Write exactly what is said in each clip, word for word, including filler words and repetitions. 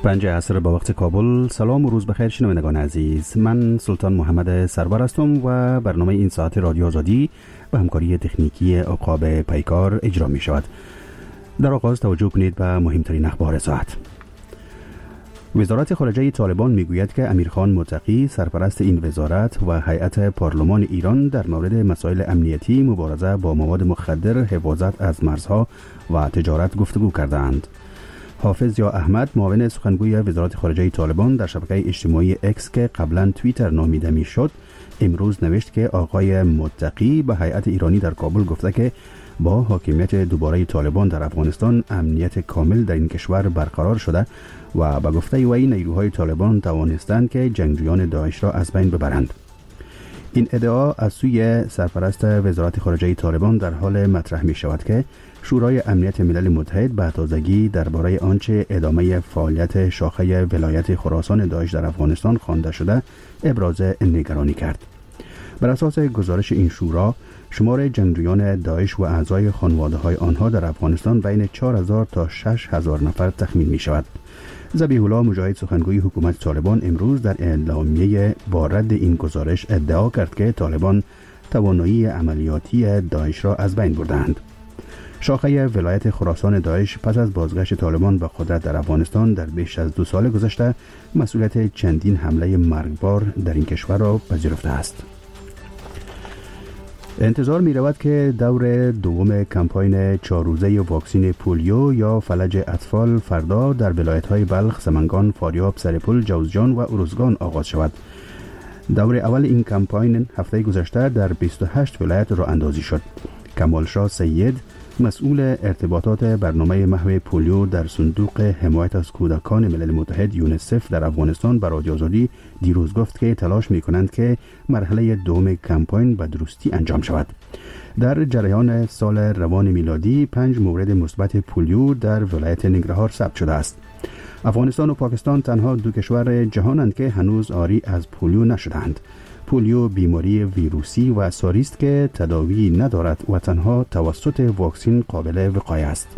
پنج عصر با وقت کابل. سلام و روز بخیر شنوندگان عزیز، من سلطان محمد سرور هستم و برنامه این ساعت رادیو آزادی و همکاری تکنیکی عقاب پیکار اجرا می شود. در آغاز توجه کنید به مهمترین اخبار ساعت. وزارت خارجه طالبان میگوید که امیرخان متقی سرپرست این وزارت و هیئت پارلمان ایران در مورد مسائل امنیتی، مبارزه با مواد مخدر، حفاظت از مرزها و تجارت گفتگو کردند. حافظ یا احمد، معاون سخنگوی وزارت خارجه طالبان، در شبکه اجتماعی اکس که قبلا توییتر نامیده میشد، امروز نوشت که آقای متقی به هیئت ایرانی در کابل گفته که با حاکمیت دوباره طالبان در افغانستان امنیت کامل در این کشور برقرار شده و به گفته وی نیروهای طالبان توانستند که جنگجویان داعش را از بین ببرند. این ادعا از سوی سرپرست وزارت خارجه طالبان در حال مطرح می شود که شورای امنیت ملل متحد به تازگی درباره آنچه ادامه فعالیت شاخه ولایت خراسان داعش در افغانستان خوانده شده ابراز نگرانی کرد. بر اساس گزارش این شورا، شمار جنگجویان داعش و اعضای خانواده‌های آنها در افغانستان بین چهار هزار تا شش هزار نفر تخمین می شود. ذبیح الله مجاهد، سخنگوی حکومت طالبان، امروز در اعلامیه با رد این گزارش ادعا کرد که طالبان توانایی عملیاتی داعش را از بین بردند. شاخه ولایت خراسان داعش پس از بازگشت طالبان به قدرت در افغانستان در بیش از دو سال گذشته مسئولیت چندین حمله مرگبار در این کشور را پذیرفته است. انتظار می رود که دور دوم کمپاین چهار روزه واکسین پولیو یا فلج اطفال فردا در ولایت‌های بلخ، سمنگان، فاریاب، سرپل، جوزجان و ارزگان آغاز شود. دور اول این کمپاین هفته گذشته در بیست و هشت ولایت راه اندازی شد. کمالشاه سید، مسئول ارتباطات برنامه محو پولیو در صندوق حمایت از کودکان ملل متحد یونیسف در افغانستان، به رادیو آزادی دیروز گفت که تلاش می کنند که مرحله دوم کمپاین به درستی انجام شود. در جریان سال روان میلادی پنج مورد مثبت پولیو در ولایت ننگرهار ثبت شده است. افغانستان و پاکستان تنها دو کشور جهانند که هنوز عاری از پولیو نشدند. پولیو بیماری ویروسی و ساری است که تداوی ندارد و تنها توسط واکسن قابل وقایه است.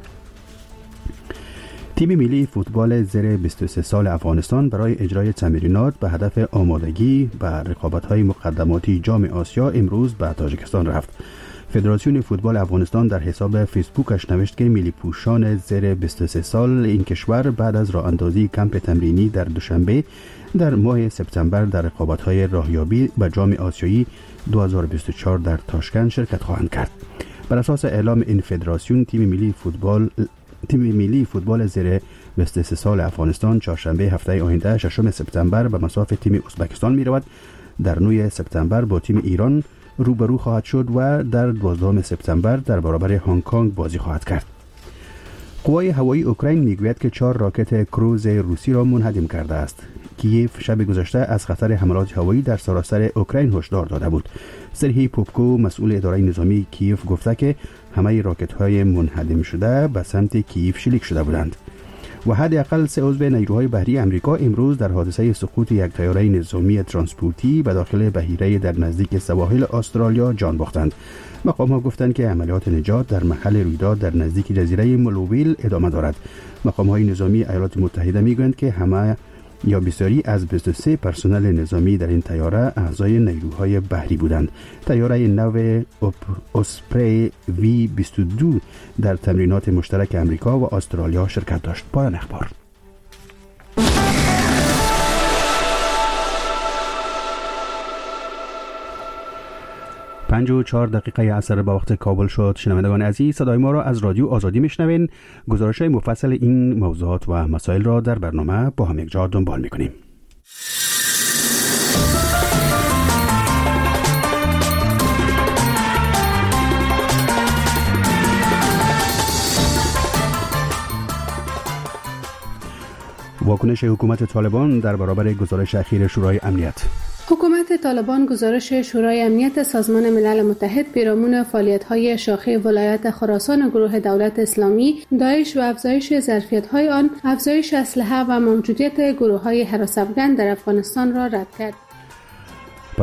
تیم ملی فوتبال زیر بیست و سه سال افغانستان برای اجرای تمرینات به هدف آمادگی به رقابت‌های مقدماتی جام آسیا امروز به تاجیکستان رفت. فدراسیون فوتبال افغانستان در حساب فیسبوکش نوشت که ملی پوشان زیر بیست و سه سال این کشور بعد از راه اندازی کمپ تمرینی در دوشنبه در ماه سپتامبر در رقابت‌های راهیابی به جام آسیایی دو هزار و بیست و چهار در تاشکند شرکت خواهند کرد. بر اساس اعلام این فدراسیون، تیم ملی فوتبال تیم ملی فوتبال زیر بیست و سه سال افغانستان چهارشنبه هفته آینده ششم سپتامبر به مصاف تیم ازبکستان می رود. در نهم سپتامبر با تیم ایران روبرو خواهد شد و در دوازدهم سپتامبر در برابر هنگ کنگ بازی خواهد کرد. قوای هوایی اوکراین میگوید که چهار راکت کروز روسی را منهدم کرده است. کیف شب گذشته از خطر حملات هوایی در سراسر اوکراین هشدار داده بود. سرهی پوپکو، مسئول اداره نظامی کیف، گفته که همه راکت‌های منهدم شده به سمت کیف شلیک شده بودند. و حداقل سه عضو نیروهای بحری امریکا امروز در حادثه سقوط یک طیاره نظامی ترانسپورتی به داخل بحیره در نزدیک سواحل استرالیا جان باختند. مقام‌ها گفتند که عملیات نجات در محل رویداد در نزدیک جزیره ملوویل ادامه دارد. مقام‌های نظامی ایالات متحده میگویند که همه یا بسیاری از بیست و سه پرسنل نظامی در این طیاره اعضای نیروهای بحری بودند. طیاره نو اسپری وی بیست و دو در تمرینات مشترک امریکا و استرالیا شرکت داشت. پایان اخبار. پنج و چهار دقیقه عصر با وقت کابل شد. شنوندگان عزیز، صدای ما را از رادیو آزادی میشنوین. گزارش‌های مفصل این موضوعات و مسائل را در برنامه با هم یک جا دنبال میکنیم. واکنش حکومت طالبان در برابر گزارش اخیر شورای امنیت. حکومت طالبان گزارش شورای امنیت سازمان ملل متحد پیرامون فعالیت‌های شاخه ولایت خراسان گروه دولت اسلامی داعش و افزایش ظرفیت‌های آن، افزایش اسلحه و موجودیت گروه‌های هراس‌افغان در افغانستان را رد کرد.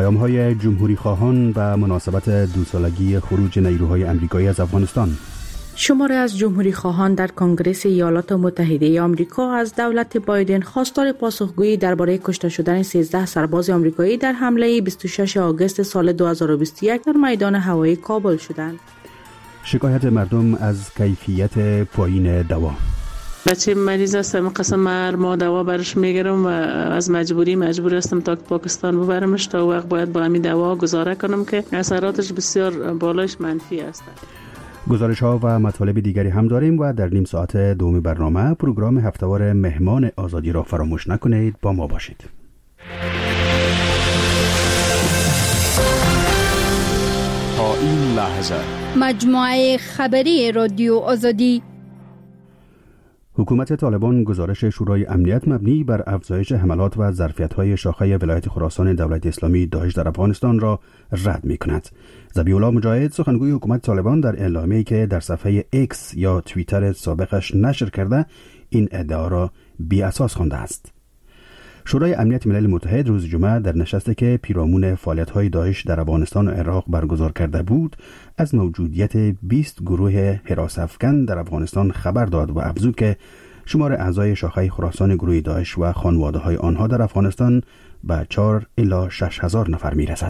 پیام‌های جمهوری خواهان به مناسبت دو سالگی خروج نیروهای آمریکایی از افغانستان. شماری از جمهوری خواهان در کنگره ایالات متحده آمریکا از دولت بایدن خواستار پاسخگویی درباره کشته شدن سیزده سرباز آمریکایی در حمله بیست و شش آگوست سال دو هزار و بیست و یک در میدان هوایی کابل شدند. شکایت مردم از کیفیت پایین دوا. بچه مریض هستم، قسم هر ماه دوا برش میگیرم و از مجبوری مجبور هستم تا پاکستان ببرمش، تا وقت باید با همین دوا گزاره کنم که اثراتش بسیار بالایش منفی است. گزارش ها و مطالب دیگری هم داریم و در نیم ساعت دوم برنامه پروگرام هفته‌وار مهمان آزادی را فراموش نکنید، با ما باشید. تا این لحظه مجموعه خبری رادیو آزادی. حکومت طالبان گزارش شورای امنیت مبنی بر افزایش حملات و ظرفیت‌های شاخه ولایت خراسان دولت اسلامی داعش در افغانستان را رد می‌کند. ذبیح‌الله مجاهد سخنگوی حکومت طالبان در اعلامیه‌ای که در صفحه ایکس یا توییتر سابقش نشر کرده این ادعا را بی اساس خوانده است. شورای امنیت ملل متحد روز جمعه در نشستی که پیرامون فعالیت‌های داعش در افغانستان و عراق برگزار کرده بود از موجودیت بیست گروه حراس افکن در افغانستان خبر داد و افزود که شمار اعضای شاخه خراسان گروه داعش و خانواده‌های آنها در افغانستان به چهار الی شش هزار نفر می‌رسد.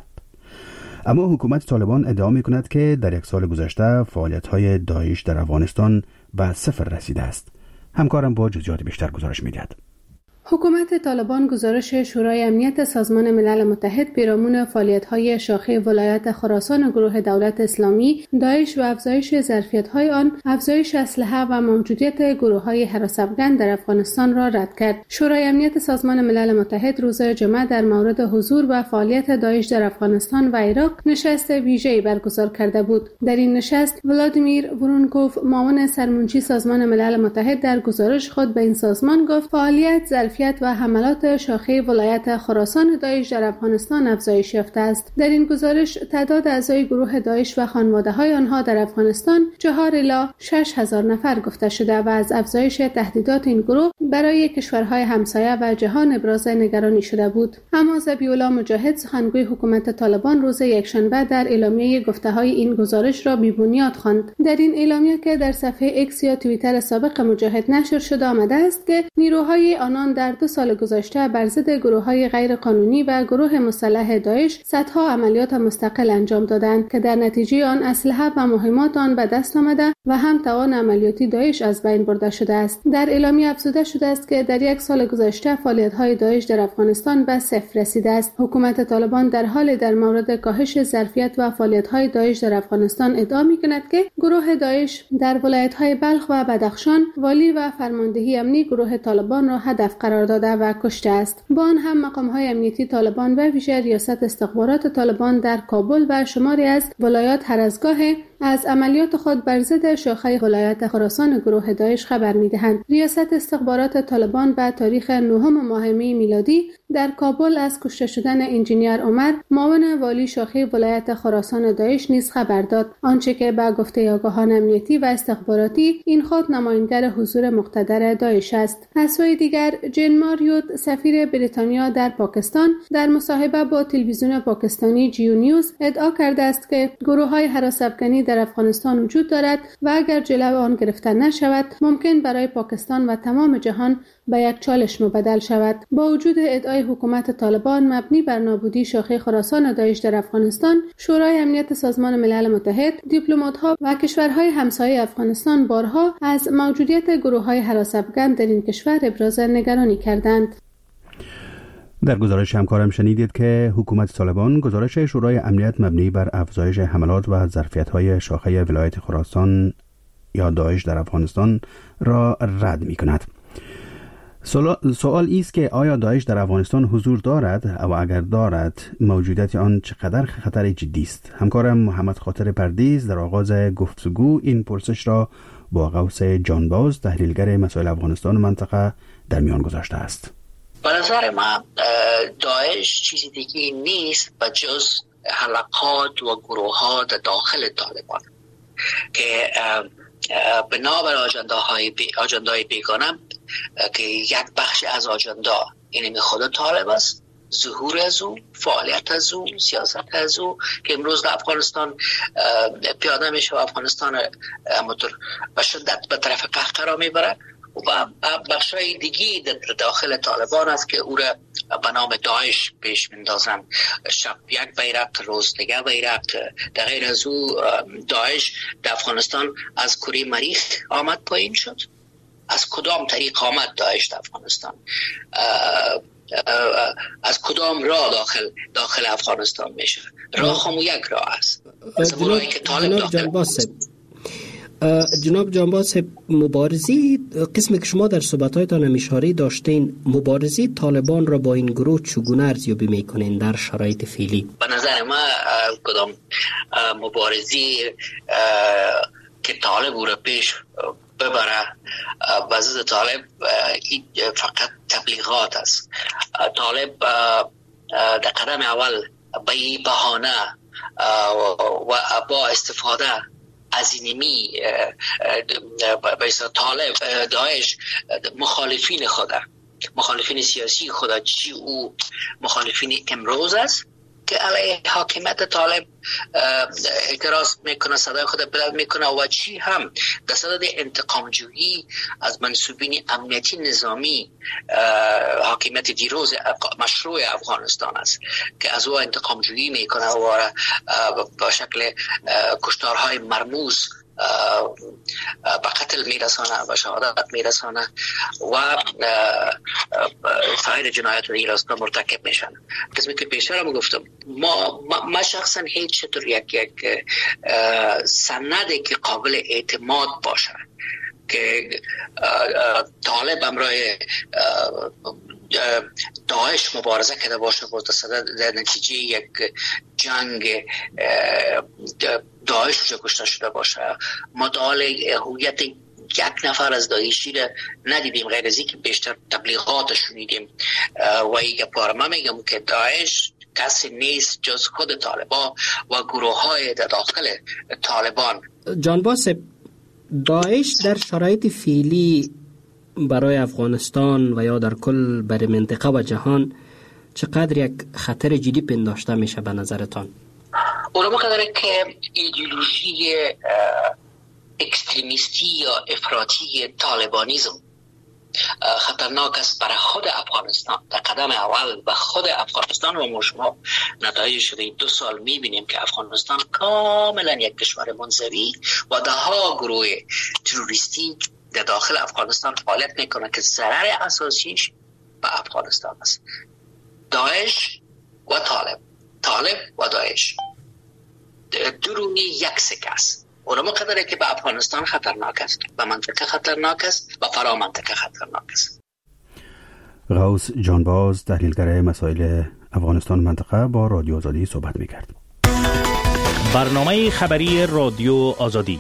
اما حکومت طالبان ادعا می‌کند که در یک سال گذشته فعالیت‌های داعش در افغانستان به صفر رسیده است. همکارم با جزئیات بیشتر گزارش می‌دهد. حکومت طالبان گزارش شورای امنیت سازمان ملل متحد پیرامون فعالیت‌های شاخه ولایت خراسان و گروه دولت اسلامی داعش و افزایش ظرفیت‌های آن، افزایش اسلحه و موجودیت گروه‌های حراس افکن در افغانستان را رد کرد. شورای امنیت سازمان ملل متحد روز جمعه در مورد حضور و فعالیت داعش در افغانستان و عراق نشست ویژه‌ای برگزار کرده بود. در این نشست ولادیمیر ورونکوف معاون سرمنشی سازمان ملل متحد در گزارش خود به این سازمان گفت فعالیت ظرفیت و حملات شاخه ولایت خراسان داعش در افغانستان افزایش یافته است. در این گزارش تعداد اعضای گروه داعش و خانواده‌های آنها در افغانستان چهار الی شش هزار نفر گفته شده و از افزایش تهدیدات این گروه برای کشورهای همسایه و جهان ابراز نگرانی شده بود. اما ذبیح‌الله مجاهد سخنگوی حکومت طالبان روز یکشنبه در اعلامیه گفته‌های این گزارش را بی‌بنیاد خواند. در این اعلامیه که در صفحه ایکس یا توییتر سابق مجاهد نشر شده آمده است که نیروهای آنان در دو سال گذشته بر ضد گروه‌های غیرقانونی و گروه مسلح داعش صدها عملیات مستقل انجام دادند که در نتیجه آن اسلحه و مهمات آن به دست آمده و هم توان عملیاتی داعش از بین برده شده است. در اعلامیه افزوده شده است که در یک سال گذشته فعالیت‌های داعش در افغانستان به صفر رسیده است. حکومت طالبان در حال در مورد کاهش ظرفیت و فعالیت‌های داعش در افغانستان ادعا می‌کند که گروه داعش در ولایت‌های بلخ و بدخشان والی و فرماندهی امنی گروه طالبان را هدف قرار داده و کشته است. با آن هم مقام‌های امنیتی طالبان و ویژه ریاست استخبارات طالبان در کابل و شماری از ولایات هر از گاه از عملیات خود بر ضد شاخه ولایت خراسان گروه داعش خبر می‌دهند. ریاست استخبارات طالبان به تاریخ نهم ماه می میلادی در کابل از کشته شدن انجینیر عمر معاون والی شاخه ولایت خراسان داعش نیز خبر داد، آنچه که به گفته آگاهان امنیتی و استخباراتی این خود نمایانگر حضور مقتدر داعش است. از سوی دیگر جین ماریوت سفیر بریتانیا در پاکستان در مصاحبه با تلویزیون پاکستانی جیو نیوز ادعا کرده است که گروه‌های حراس افکنی در افغانستان وجود دارد و اگر جلو آن گرفته نشود ممکن برای پاکستان و تمام جهان به یک چالش مبدل شود. با وجود ادعای حکومت طالبان مبنی بر نابودی شاخه خراسان داعش در افغانستان، شورای امنیت سازمان ملل متحد، دیپلمات‌ها و کشورهای همسایه افغانستان بارها از موجودیت گروه‌های حراس افکن در این کشور ابراز نگرانی کردند. در گزارش همکارم شنیدید که حکومت طالبان گزارش شورای امنیت مبنی بر افزایش حملات و ظرفیت‌های شاخه ولایت خراسان یا داعش در افغانستان را رد می‌کند. سوال است که آیا داعش در افغانستان حضور دارد و اگر دارد موجودیت آن چقدر خطر جدی است؟ همکارم محمد خاطر پردیز در آغاز گفتگو این پرسش را با غوث جانباز تحلیلگر مسائل افغانستان و منطقه در میان گذاشته است. به نظر من داعش چیزی دیگه نیست و جز حلقات و گروه ها در داخل طالبان که بنابر آجنداهای بی، آجندای بیگانه که یک بخش از آجندا این خود طالب است ظهور از او، فعالیت از او، سیاست از او که امروز در افغانستان پیاده میشه و افغانستان همونطور به شدت به طرف قهقرا میبره و بخشای دیگی در داخل طالبان است که او را به نام داعش پیش میندازن. شب یک بیرق، روز دیگه بیرق. در غیر از او داعش در افغانستان از کوره مریخ آمد پایین شد. از کدام طریق آمد داعش در افغانستان؟ از کدام راه داخل داخل افغانستان میشه؟ راه هم یک راه است. جناب, جناب جانباز جناب جانباز مبارزی قسمی که شما در صحبت‌هایتان هم اشاره داشتین، مبارزی طالبان را با این گروه چگونه ارزیابی میکنین در شرایط فعلی؟ به نظر ما کدام مبارزی که طالب او را پیش ببره وزد طالب فقط تبلیغات است. طالب در قدم اول به بهانه و با استفاده از اینمی به طالب داعش مخالفین خدا، مخالفین سیاسی خدا، چی او مخالفین امروز است که علیه حاکمیت طالب اعتراض میکنه، صدای خود بلند میکنه و چی هم در صدد انتقام جویی از منصوبین امنیتی نظامی حاکمیت دیروز مشروع افغانستان است که از او انتقام جویی میکنه و با شکل کشتارهای مرموز به قتل میرسانه و شهادت میرسانه و فاعل جنایت ایراستا مرتکب میشن. قسمی که پیشتر هم گفتم، ما ما شخصا هیچ چطور یک یک سندی که قابل اعتماد باشه که طالب همراه داعش مبارزه کرده باشه و در نتیجه یک جنگ داعش رو کشته شده باشه. مطالعه هویت یک نفر از داعشی را ندیدیم غیر از اینکه بیشتر تبلیغاتش شنیدیم و یک بار ما میگم که داعش کسی نیست جز خود طالبان و گروه های در داخل طالبان. جانباز، داعش در شرایط فعلی برای افغانستان و یا در کل برای منطقه و جهان چقدر یک خطر جدی پنداشته میشه به نظرتان؟ اونو مقدره که ایدئولوژی اکستریمیستی یا افراطی طالبانیزم خطرناک است برای خود افغانستان در قدم اول و خود افغانستان و ما شما نتایج شده دو سال میبینیم که افغانستان کاملا یک کشور منزوی و ده ها گروه تروریستی در داخل افغانستان فعالیت میکنه که ضرر اساسیش به افغانستان است. داعش و طالب، طالب و داعش درونی یک سکه است. اونم قدره که به افغانستان خطرناک است، به منطقه خطرناک است و فرا منطقه خطرناک است. غوث جانباز، تحلیلگر مسائل افغانستان منطقه، با رادیو آزادی صحبت میکرد. برنامه خبری رادیو آزادی.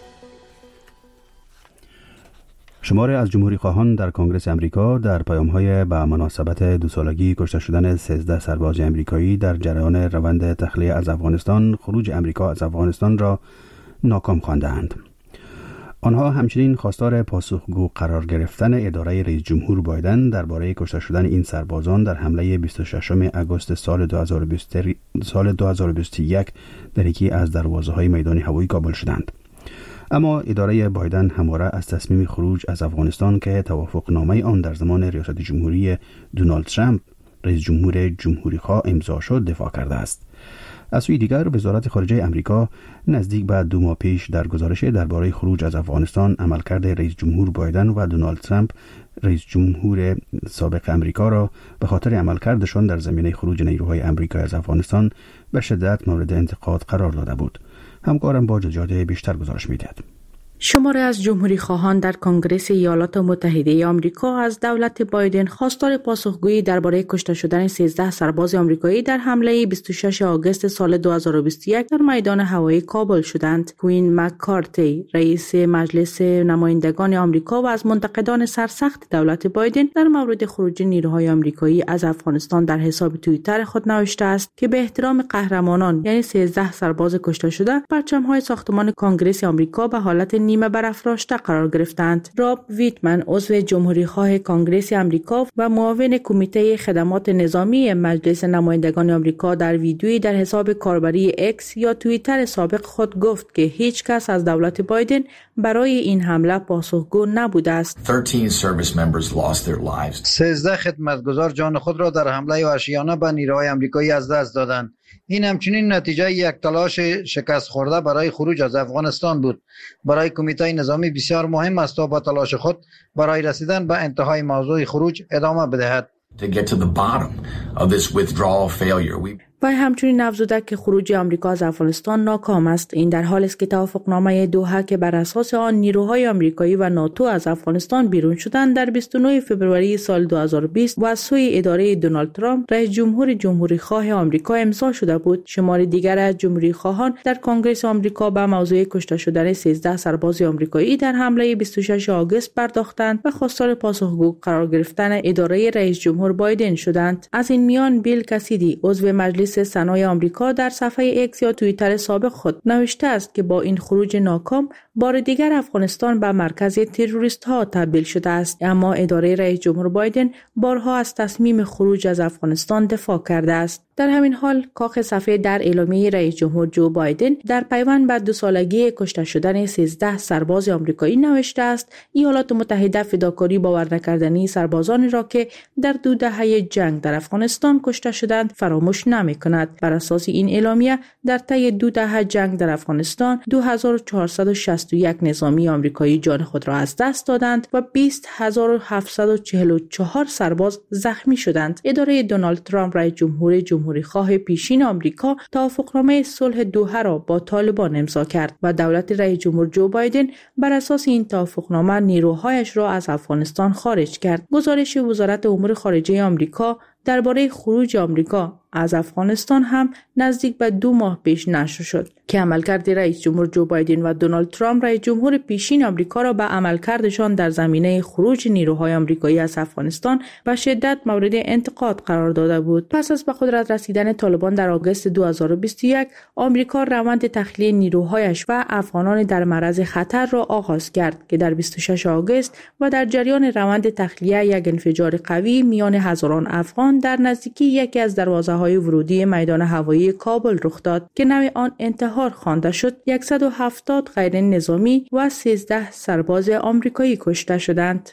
شماری از جمهوری خواهان در کنگره امریکا در پیام‌های به مناسبت دو سالگی کشته شدن سیزده سرباز امریکایی در جریان روند تخلیه از افغانستان، خروج امریکا از افغانستان را ناکام خواندند. آنها همچنین خواستار پاسخگو قرار گرفتن اداره رئیس جمهور بایدن درباره کشته شدن این سربازان در حمله بیست و ششم آگوست سال دو هزار و بیست و یک در یکی از دروازه‌های میدان هوایی کابل شدند. اما اداره بایدن همواره از تصمیم خروج از افغانستان که توافقنامه آن در زمان ریاست جمهوری دونالد ترامپ رئیس جمهور جمهوری‌خواه امضا شد دفاع کرده است. از سوی دیگر وزارت خارجه امریکا نزدیک به دو ماه پیش در گزارش درباره خروج از افغانستان عملکرد رئیس جمهور بایدن و دونالد ترامپ رئیس جمهور سابق امریکا را به خاطر عملکردشان در زمینه خروج نیروهای امریکا از افغانستان به شدت مورد انتقاد قرار داده بود. همکارم با جزئیات بیشتر گزارش می‌دهد. شماری از جمهوری خواهان در کنگره ایالات متحده آمریکا از دولت بایدن خواستار پاسخگویی درباره کشته شدن سیزده سرباز آمریکایی در حمله بیست و ششم آگوست سال دو هزار و بیست و یک در میدان هوایی کابل شدند. کوین مککارتی، رئیس مجلس نمایندگان آمریکا و از منتقدان سرسخت دولت بایدن در مورد خروج نیروهای آمریکایی از افغانستان در حساب توییتر خود نوشته است که به احترام قهرمانان یعنی سیزده سرباز کشته شده، پرچم‌های ساختمان کنگره آمریکا به حالت نیمه برافراشته قرار گرفتند. راب ویتمن عضو جمهوریخواه کانگرس آمریکا و معاون کمیته خدمات نظامی مجلس نمایندگان آمریکا در ویدیویی در حساب کاربری اکس یا توییتر سابق خود گفت که هیچ کس از دولت بایدن برای این حمله پاسخگو نبوده است. سیزده خدمتگزار جان خود را در حمله وحشیانه به نیروهای آمریکایی از دست دادند. این همچنین نتیجه یک تلاش شکست خورده برای خروج از افغانستان بود. برای کمیته نظامی بسیار مهم است تا با تلاش خود برای رسیدن به انتهای موضوع خروج ادامه بدهد. و همچنین افزوده که خروج آمریکا از افغانستان ناکام است. این در حالی است که توافقنامه دوحه که بر اساس آن نیروهای آمریکایی و ناتو از افغانستان بیرون شدند در بیست و نه فوریه سال دو هزار و بیست و از سوی اداره دونالد ترامپ رئیس جمهور جمهوری خواه آمریکا امضا شده بود. شمار دیگر از جمهوری خواهان در کنگره آمریکا به موضوع کشته شدن سیزده سرباز آمریکایی در حمله بیست و شش آگوست پرداختند و خواستار پاسخگو قرار گرفتن اداره رئیس جمهور بایدن شدند. از این میان بیل کسیدی عضو مجلس سنای آمریکا در صفحه اکس یا توییتر سابق خود نوشته است که با این خروج ناکام بار دیگر افغانستان به مرکز تروریست ها تبدیل شده است، اما اداره رئیس جمهور بایدن بارها از تصمیم خروج از افغانستان دفاع کرده است. در همین حال کاخ صفحه در اعلامیه رئیس جمهور جو بایدن در پیوند به دو سالگی کشته شدن سیزده سرباز آمریکایی نوشته است ایالات متحده فداکاری باور نکردنی سربازانی را که در دو دهه جنگ در افغانستان کشته شدند فراموش نمی‌کند. بر اساس این اعلامیه در طی دو دهه جنگ در افغانستان دو هزار و چهارصد و شصت و یک نظامی آمریکایی جان خود را از دست دادند و بیست هزار و هفتصد و چهل و چهار سرباز زخمی شدند. اداره دونالد ترامپ رئیس جمهور جمهوری خواه پیشین آمریکا توافقنامه صلح دوحه را با طالبان امضا کرد و دولت رئیس جمهور جو بایدن بر اساس این توافقنامه نیروهایش را از افغانستان خارج کرد. گزارش وزارت امور خارجه آمریکا درباره خروج آمریکا از افغانستان هم نزدیک به دو ماه پیش نشر شد که عملکرد رئیس جمهور جو بایدن و دونالد ترامپ رئیس جمهور پیشین آمریکا را به عملکردشان در زمینه خروج نیروهای آمریکایی از افغانستان به شدت مورد انتقاد قرار داده بود. پس از به قدرت رسیدن طالبان در آگوست دو هزار و بیست و یک، آمریکا روند تخلیه نیروهایش و افغانان در معرض خطر را آغاز کرد که در بیست و شش آگوست و در جریان روند تخلیه یک انفجار قوی میان هزاران افغان در نزدیکی یکی از دروازه‌های ورودی میدان هوایی کابل رخ داد که نام آن انتحار خوانده شد. صد و هفتاد غیر نظامی و سیزده سرباز آمریکایی کشته شدند.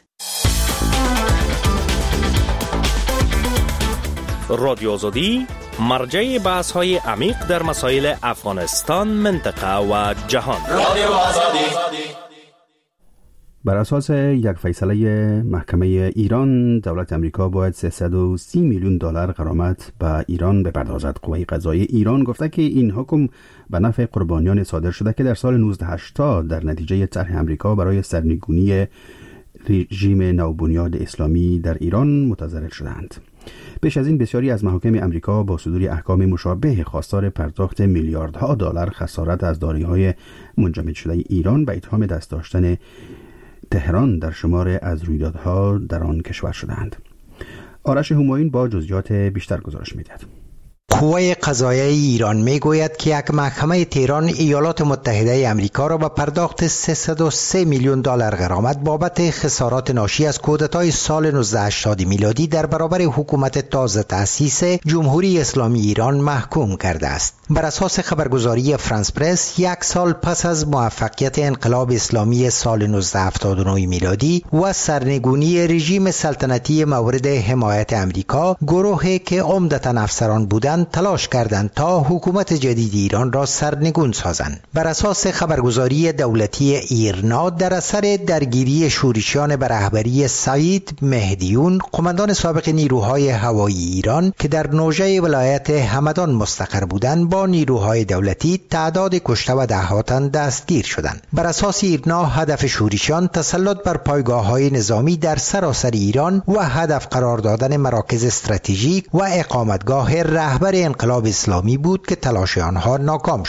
رادیو آزادی مرجع بحث‌های عمیق در مسائل افغانستان، منطقه و جهان. رادیو آزادی. بر اساس یک فیصله محکمه ایران، دولت امریکا باید سیصد و سی میلیون دلار غرامت به ایران بپردازد. قوه قضاییه ایران گفته که این حکم به نفع قربانیان صادر شده که در سال نوزده هشتاد در نتیجه طرح امریکا برای سرنگونی رژیم نوبنیاد اسلامی در ایران متضرر شدند. پیش از این بسیاری از محاکم امریکا با صدور احکام مشابه خواستار پرداخت میلیاردها دلار خسارت از دارایی‌های منجمد شده ایران به اتهام دست داشتن تهران در شمار از رویدادها در آن کشور شدند. آرش همایون با جزئیات بیشتر گزارش می‌دهد. قوه قضاییه ایران میگوید که یک محکمه تهران ایالات متحده آمریکا را به پرداخت سیصد و سه میلیون دلار غرامت بابت خسارات ناشی از کودتای سال نوزده هشتاد میلادی در برابر حکومت تازه تأسیس جمهوری اسلامی ایران محکوم کرده است. بر اساس خبرگزاری فرانس پرس، یک سال پس از موفقیت انقلاب اسلامی سال نوزده هفتاد و نه میلادی و سرنگونی رژیم سلطنتی مورد حمایت آمریکا، گروهی که عمدتاً افسران بودند تلاش کردند تا حکومت جدید ایران را سرنگون سازند. بر اساس خبرگزاری دولتی ایرنا، در اثر درگیری شورشیان به رهبری سعید مهدیون، قماندان سابق نیروهای هوایی ایران که در نوژه ولایت همدان مستقر بودند، با نیروهای دولتی تعداد کشته و دهها تن دستگیر شدند. بر اساس ایرنا، هدف شورشیان تسلط بر پایگاه‌های نظامی در سراسر ایران و هدف قرار دادن مراکز استراتژیک و اقامتگاه رهبر انقلاب اسلامی بود که تلاش آنها ناکام شد.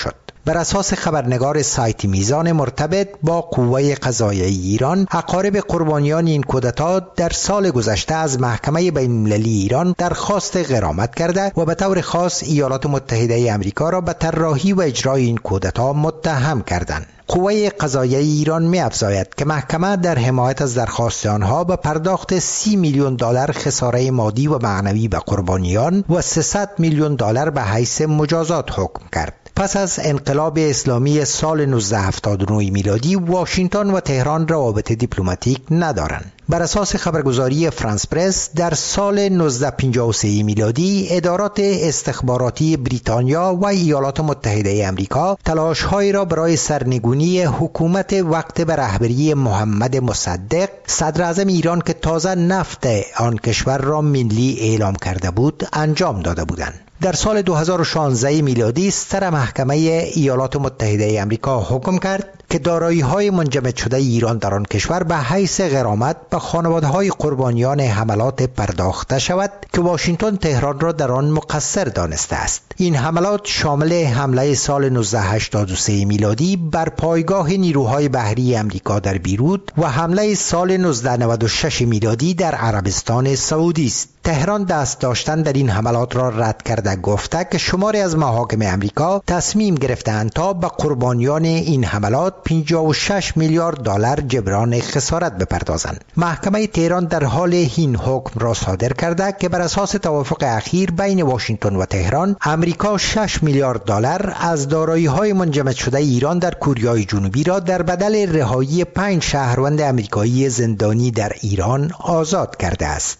بر اساس خبرنگار سایت میزان مرتبط با قوه قضاییه ایران، اقارب قربانیان این کودتا در سال گذشته از محکمه بین المللی ایران درخواست غرامت کرده و به طور خاص ایالات متحده آمریکا را به طراحی و اجرای این کودتا متهم کردند. قوه قضاییه ایران می افزاید که محکمه در حمایت از درخواست آنها به پرداخت سی میلیون دلار خساره مادی و معنوی به قربانیان و سیصد میلیون دلار به حیث مجازات حکم کرد. پس از انقلاب اسلامی سال نوزده هفتاد و نه میلادی، واشنگتن و تهران روابط دیپلماتیک ندارند. بر اساس خبرگزاری فرانس پرس، در سال نوزده پنجاه و سه میلادی ادارات استخباراتی بریتانیا و ایالات متحده آمریکا تلاش‌هایی را برای سرنگونی حکومت وقت به رهبری محمد مصدق، صدر اعظم ایران که تازه نفت آن کشور را ملی اعلام کرده بود، انجام داده بودند. در سال دو هزار و شانزده میلادی ستر محکمه ایالات متحده آمریکا حکم کرد که دارایی‌های منجمد شده ایران در آن کشور به حیث غرامت به خانواده‌های قربانیان حملات پرداخته شود که واشنگتن تهران را در آن مقصر دانسته است. این حملات شامل حمله سال نوزده هشتاد و سه میلادی بر پایگاه نیروهای بحری آمریکا در بیروت و حمله سال نوزده نود و شش میلادی در عربستان سعودی است. تهران دست داشتن در این حملات را رد کرده گفته که شماری از محاکم آمریکا تصمیم گرفتند تا به قربانیان این حملات پنجاه و شش میلیارد دلار جبران خسارت بپردازند. محکمه تهران در حال این حکم را صادر کرده که بر اساس توافق اخیر بین واشنگتن و تهران، آمریکا شش میلیارد دلار از دارایی‌های منجمد شده ایران در کوریای جنوبی را در بدل رهایی پنج شهروند آمریکایی زندانی در ایران آزاد کرده است.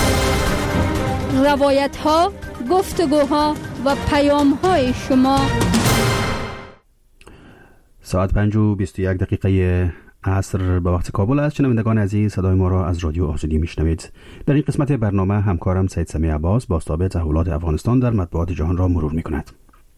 روایت ها، گفتگوها و پیام های شما. ساعت پنج و بیست و یک دقیقه عصر به وقت کابل است. شنوندگان عزیز، صدای ما را از رادیو آزادی میشنوید. در این قسمت برنامه همکارم سید سمیع عباس بازتاب تحولات افغانستان در مطبوعات جهان را مرور میکند.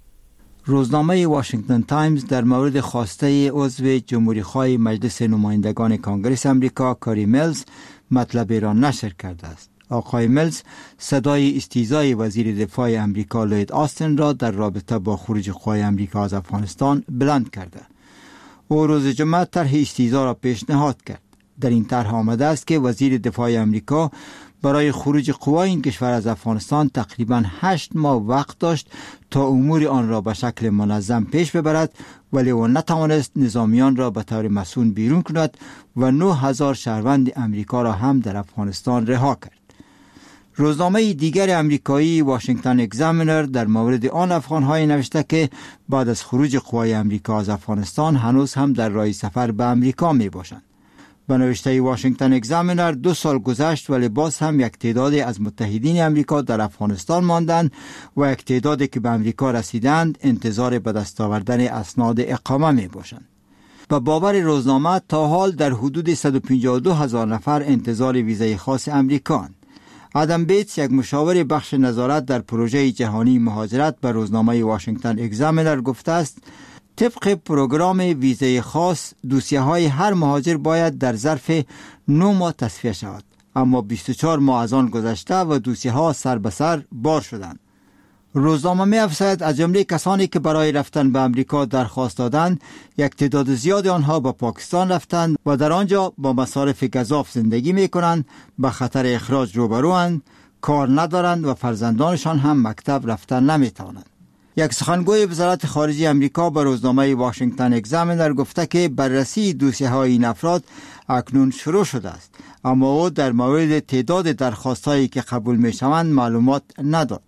روزنامه واشنگتن تایمز در مورد خواسته عضو جمهوری‌خواه مجلس نمایندگان کنگره آمریکا کاری میلز مطلبی را نشر کرده است. آقای میلز صدای استیزای وزیر دفاع امریکا لوید آستین را در رابطه با خروج قوای امریکا از افغانستان بلند کرده. او روز جمعه طرح استیزا را پیشنهاد کرد. در این طرح آمده است که وزیر دفاع امریکا برای خروج قوای این کشور از افغانستان تقریباً هشت ماه وقت داشت تا امور آن را به شکل منظم پیش ببرد، ولی او نتوانست نظامیان را به طور مسئول بیرون کند و نه هزار شهروند امریکا را هم در افغانستان رها کرد. روزنامه دیگر امریکایی واشنگتن اگزامینر در مورد آن افغان‌های نوشته که بعد از خروج قوای امریکا از افغانستان هنوز هم در راه سفر به امریکا می باشند. به نوشته واشنگتن اگزامینر دو سال گذشت ولی باز هم یک تعدادی از متحدین امریکا در افغانستان ماندند و یک تعدادی که به امریکا رسیدند انتظار به دست آوردن اسناد اقامه می باشند. به باور روزنامه تا حال در حدود صد و پنجاه و دو هزار نفر انتظار ویزای خاص امریکا. آدم بیتس، یک مشاور بخش نظارت در پروژه جهانی مهاجرت، به روزنامه واشنگتن اگزامینر گفته است طبق پروگرام ویزای خاص دوسیه های هر مهاجر باید در ظرف نه ماه تصفیه شود، اما بیست و چهار ماه از آن گذشته و دوسیه ها سر به سر بار شدند. روزنامه می افزاید از جمله کسانی که برای رفتن به امریکا درخواست دادند، یک تعداد زیاد آنها به پاکستان رفتند و در آنجا با مصارف گزاف زندگی می کنند، به خطر اخراج روبروند، کار ندارند و فرزندانشان هم مکتب رفتن نمی توانند. یک سخنگوی وزارت خارجه امریکا به روزنامه واشنگتن اگزامینر گفته که بررسی دوسیه های این افراد اکنون شروع شده است، اما او در مورد تعداد درخواست هایی که قبول می شوند معلومات نداد.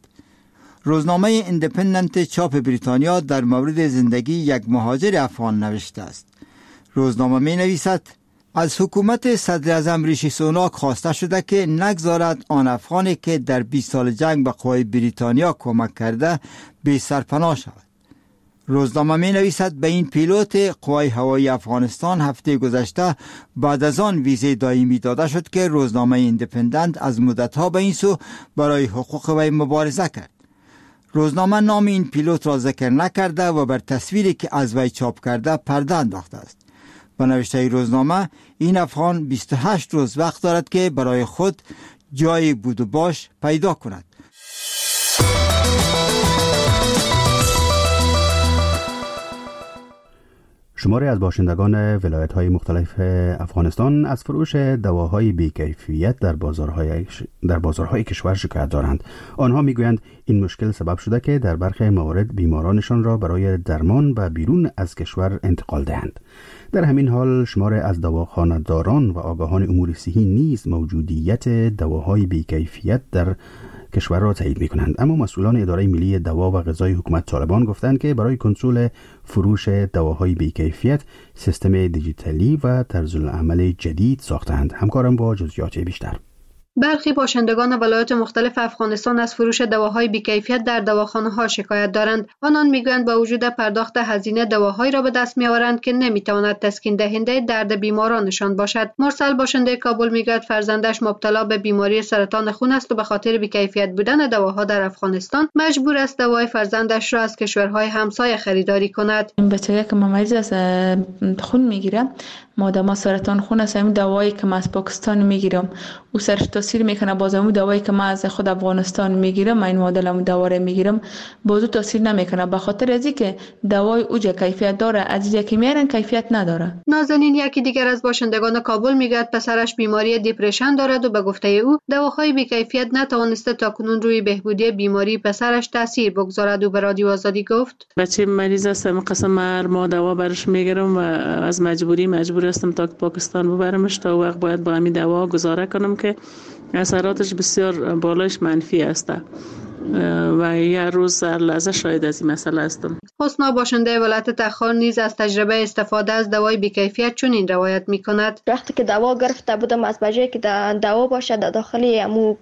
روزنامه ایندیپندنت چاپ بریتانیا در مورد زندگی یک مهاجر افغان نوشته است. روزنامه می نویسد از حکومت صدر اعظم ریشی سوناک خواسته شده که نگذارد آن افغانی که در بیست سال جنگ به قوای بریتانیا کمک کرده بی سرپناه شود. روزنامه می نویسد به این پیلوت قوای هوایی افغانستان هفته گذشته بعد از آن ویزه دائمی داده شد که روزنامه ایندیپندنت از مدتها به این سو برای حقوق وی مبارزه کرد. روزنامه نام این پیلوت را ذکر نکرده و بر تصویری که از وی چاپ کرده پرده انداخته است. به نوشته روزنامه این افغان بیست و هشت روز وقت دارد که برای خود جای بود و باش پیدا کند. شماری از باشندگان ولایت‌های مختلف افغانستان از فروش دواهای بی‌کیفیت در بازارهای در بازارهای کشور شکایت دارند. آنها میگویند این مشکل سبب شده که در برخی موارد بیمارانشان را برای درمان و بیرون از کشور انتقال دهند. در همین حال شماری از دواخانه‌داران و آگاهان امور صحی نیز موجودیت دواهای بی‌کیفیت در کشور را تایید می‌کنند، اما مسئولان اداره ملی دوا و غذای حکومت طالبان گفتند که برای کنترل فروش دواهای بی‌کیفیت سیستم دیجیتالی و طرزالعمل جدید ساختند. همکارم با جزئیات بیشتر. برخی باشندگان ولایات مختلف افغانستان از فروش دواهای بی‌کیفیت در دواخانه‌ها شکایت دارند. آنان میگویند با وجود پرداخت هزینه دواهایی را به دست می‌آورند که نمی‌تواند تسکین دهنده درد بیمارانشان باشد. مرسل باشنده کابل میگوید فرزندش مبتلا به بیماری سرطان خون است و به خاطر بی‌کیفیت بودن دواها در افغانستان مجبور است دوای فرزندش را از کشورهای همسایه خریداری کند. این بچه که مریض از خون میگیره، مادام سرطان خون است، همین دوایی که من از پاکستان میگیرم او سرش تاثیر میکنه، باز همون دوایی که من از خود افغانستان میگیرم، من این معادلم دوا میگیرم، باز تاثیر نمیکنه، به خاطر از اینکه دوای اوجا کیفیت داره، از اینجا که میارن کیفیت نداره. نازنین یکی دیگر از باشندگان کابل میگوید پسرش بیماری دیپرشن دارد و به گفته او دواهای بی‌کیفیت نتوانسته تاکنون روی بهبودی بیماری پسرش تاثیر بگذارد. او به رادیو آزادی گفت بچه مریض است، قسم هر ماه دوا برش میگیرم و از مجبوری مجبور هستم تا پاکستان ببرمش، تا وقت باید با همین دوا گزاره کنم که اثراتش بسیار بالایش منفی است و یه روز هر لحظه شاید از این مسئله هستم. حسنا باشنده ولایت تخار نیز از تجربه استفاده از دوای بی‌کیفیت چنین روایت می‌کند. وقتی که دوا گرفته بودم، از بجای که دوا باشه در داخل امو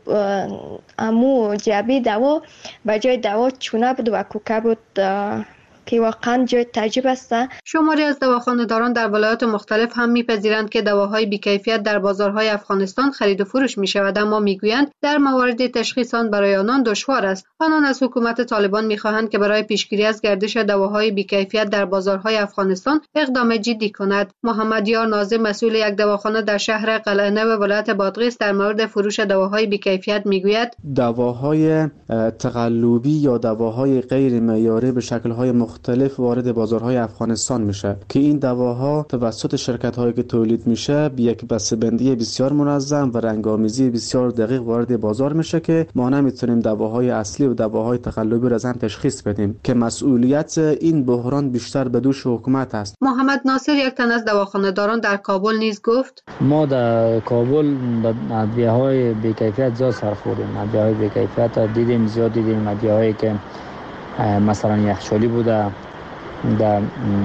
امو جعبه دوا، بجای دوا چونه بود و کوکه بود که واقعا جای تعجب است. شماری از دواخانه‌داران در ولایات مختلف هم می‌پذیرند که دواهای بی‌کیفیت در بازارهای افغانستان خرید و فروش می‌شود، اما می‌گویند در موارد تشخیص آن برای آنان دشوار است. آنان از حکومت طالبان می‌خواهند که برای پیشگیری از گردش دواهای بی‌کیفیت در بازارهای افغانستان اقدام جدی کند. محمد یار ناظم مسئول یک دواخانه در شهر قلعه نو ولایت بادغیس در مورد فروش دواهای بی‌کیفیت می‌گوید دواهای تقلبی یا دواهای غیر معیاری به شکل‌های مختلف مختلف وارد بازارهای افغانستان میشه که این دواها توسط شرکت‌هایی که تولید میشه به یک بسته‌بندی بسیار منظم و رنگ‌آمیزی بسیار دقیق وارد بازار میشه که ما نمیتونیم دواهای اصلی و دواهای تقلبی را از هم تشخیص بدیم که مسئولیت این بحران بیشتر به دوش حکومت است. محمد ناصر یک تن از دواخانه‌داران در کابل نیز گفت ما در کابل ادویه‌های بی‌کیفیت زیاد سر خوردیم. ادویه‌های بی‌کیفیت دیدیم، زیاد دیدیم، ادویه‌هایی که مثلا یخچالی بوده در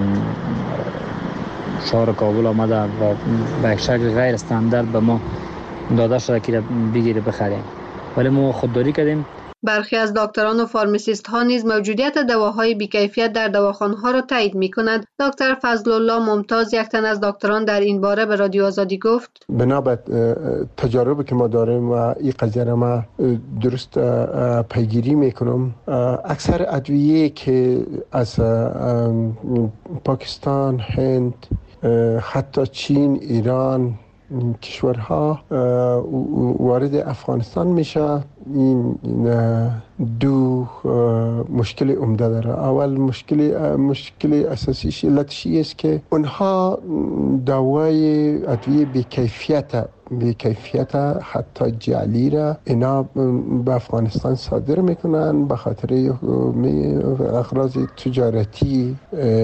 شهر کابل آمده و به شکل غیر استاندارد به ما داده شده که بگیره بخریم، ولی ما خودداری کردیم. برخی از دکتران و فارماسیست ها نیز موجودیت دواهای بی‌کیفیت در دواخانه‌ها را تایید می‌کنند. دکتر فضل الله ممتاز یک تن از دکتران در این باره به رادیو آزادی گفت بنابر تجاربی که ما داریم و این قضیه را ما درست پیگیری میکنم، اکثر ادویه که از پاکستان، هند، حتی چین، ایران کشورها وارد افغانستان میشه، این دو مشکل عمده داره. اول مشکل مشکل اساسیش علتشی است که اونها دوای ادویه بی‌کیفیت بی‌کیفیت حتی جعلی را اینا به افغانستان صادر میکنن به خاطر اغراض تجارتی.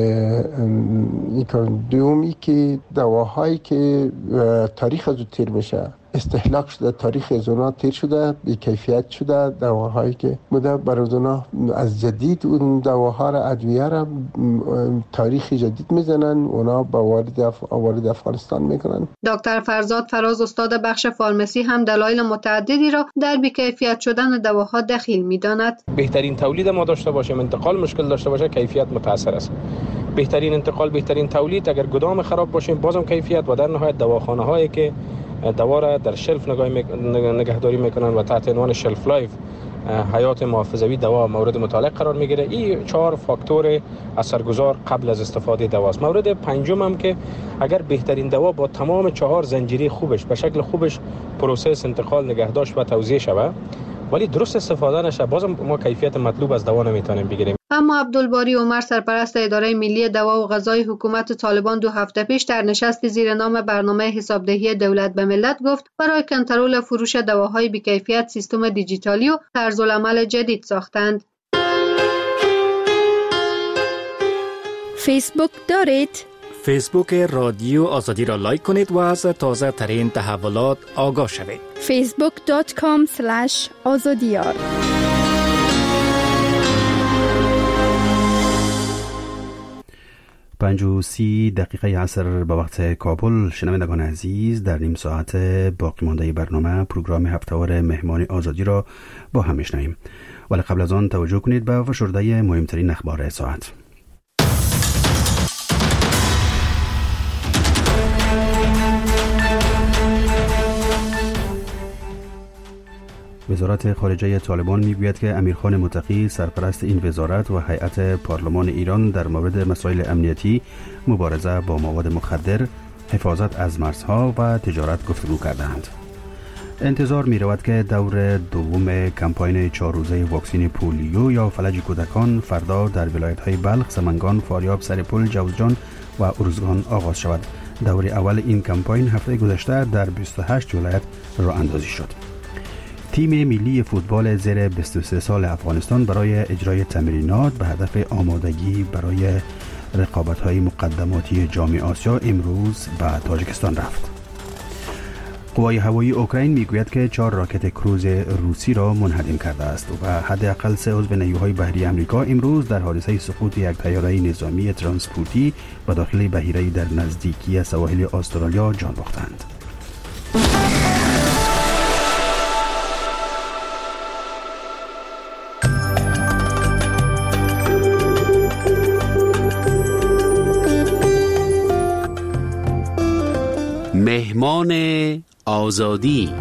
دومی که دواهایی که تاریخ از تیر میشه، استهلاک شده، تاریخ از اونا تیر شده، بی‌کیفیت شده، دواهایی که بوده برای اونا از جدید اون دواها را ادویه را تاریخ جدید میزنن، اونا با وارد اف... وارد افغانستان میکنن. دکتر فرزاد فراز استاد بخش فارمسی هم دلایل متعددی را در بی‌کیفیت شدن دواها دخیل میداند. بهترین تولید ما داشته باشیم، انتقال مشکل داشته باشه، کیفیت متاثر است. بهترین انتقال، بهترین تولید، اگر گدام خراب باشه بازم کیفیت، و در نهایت دواخانه هایی که دوا را در شلف نگهداری میکنن و تحت عنوان شلف لایف حیات محافظوی دوا مورد مطالعه قرار میگیره. این چهار فاکتور اثرگذار قبل از استفاده دواست. مورد پنجم هم که اگر بهترین دوا با تمام چهار زنجیره خوبش به شکل خوبش پروسس انتقال نگهداشت و توزیع شود ولی درست استفاده نشه، بازم ما کیفیت مطلوب از دوا نمیتونیم بگیریم. اما عبدالباری عمر سرپرست اداره ملی دوا و غذای حکومت طالبان دو هفته پیش در نشستی زیر نام برنامه حسابدهی دولت به ملت گفت برای کنترل فروش دواهای بی‌کیفیت سیستم دیجیتالی و طرزالعمل جدید ساختند. فیسبوک دارید؟ فیسبوک رادیو آزادی را لایک کنید و از تازه ترین تحولات آگاه شوید. فیسبوک دات کام اسلش آزادیار. پنج و سی دقیقه عصر به وقت کابل. شنوندگان عزیز، در نیم ساعت باقی مانده برنامه پروگرام هفته‌وار مهمان آزادی را با هم میشنویم، ولی قبل از آن توجه کنید به فشرده مهمترین اخبار ساعت. وزارت خارجه طالبان میگوید که امیرخان متقی سرپرست این وزارت و هیئت پارلمان ایران در مورد مسائل امنیتی، مبارزه با مواد مخدر، حفاظت از مرزها و تجارت گفتگو کردند. انتظار می رود که دور دوم کمپاین چهار روزه واکسین پولیو یا فلج کودکان فردا در ولایت‌های بلخ، سمنگان، فاریاب، سرپل، جوزجان و ارزگان آغاز شود. دور اول این کمپاین هفته گذشته در بیست و هشت ولایت راه اندازی شد. تیم ملی فوتبال زیر بیست و سه سال افغانستان برای اجرای تمرینات به هدف آمادگی برای رقابت‌های مقدماتی جام آسیا امروز به تاجیکستان رفت. قوای هوایی اوکراین میگوید که چهار راکت کروز روسی را منهدم کرده است و حداقل سه عضو نیروهای بحری آمریکا امروز در حادثه سقوط یک طیاره نظامی ترانسپورتی به داخل بحیره در نزدیکی سواحل استرالیا جان باختند. مهمان آزادی.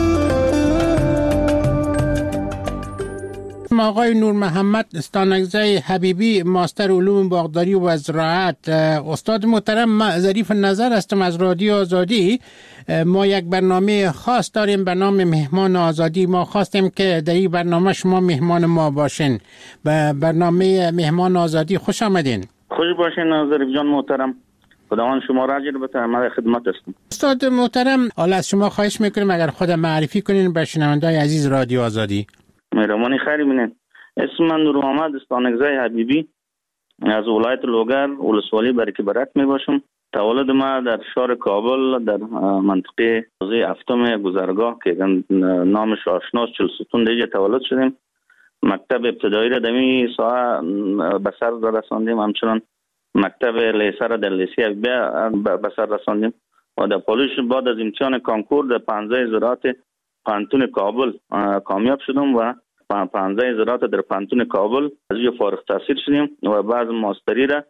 آقای نور محمد استانگزی حبیبی، ماستر علوم باغداری و زراعت. استاد محترم، ظریف نظر هستم از رادیو آزادی. ما یک برنامه خاص داریم به نام مهمان آزادی. ما خواستیم که در این برنامه شما مهمان ما باشین. به برنامه مهمان آزادی خوش آمدین. خوش باشین ظریف جان محترم. خداوند شما را اجر بده. من خدمت هستم. استاد محترم، حالا از شما خواهش میکنیم اگر خود معرفی کنین به شنونده‌های عزیز رادیو آزادی. مهربانی خیلی بینید. اسم من نور محمد استانگزی حبیبی از ولایت لوگر ولسوالی برکی برک می باشم. تولد ما در شهر کابل در منطقه حوزه هفتم گذرگاه که نامش آشناست چهل ستون دیگه تولد شدیم. مکتب ابتدایی را دمی ساعه به سر رساندیم، همچنان مکتب لیسه را در لیسه به سر رساندیم و در پالوش بعد از امتحان کانکور در پانزده زراعت پانتون کابل کامیاب شدم و پانزده زراعت در پانتون کابل از اینجا فارغ التحصیل شدیم و بعد ماستری را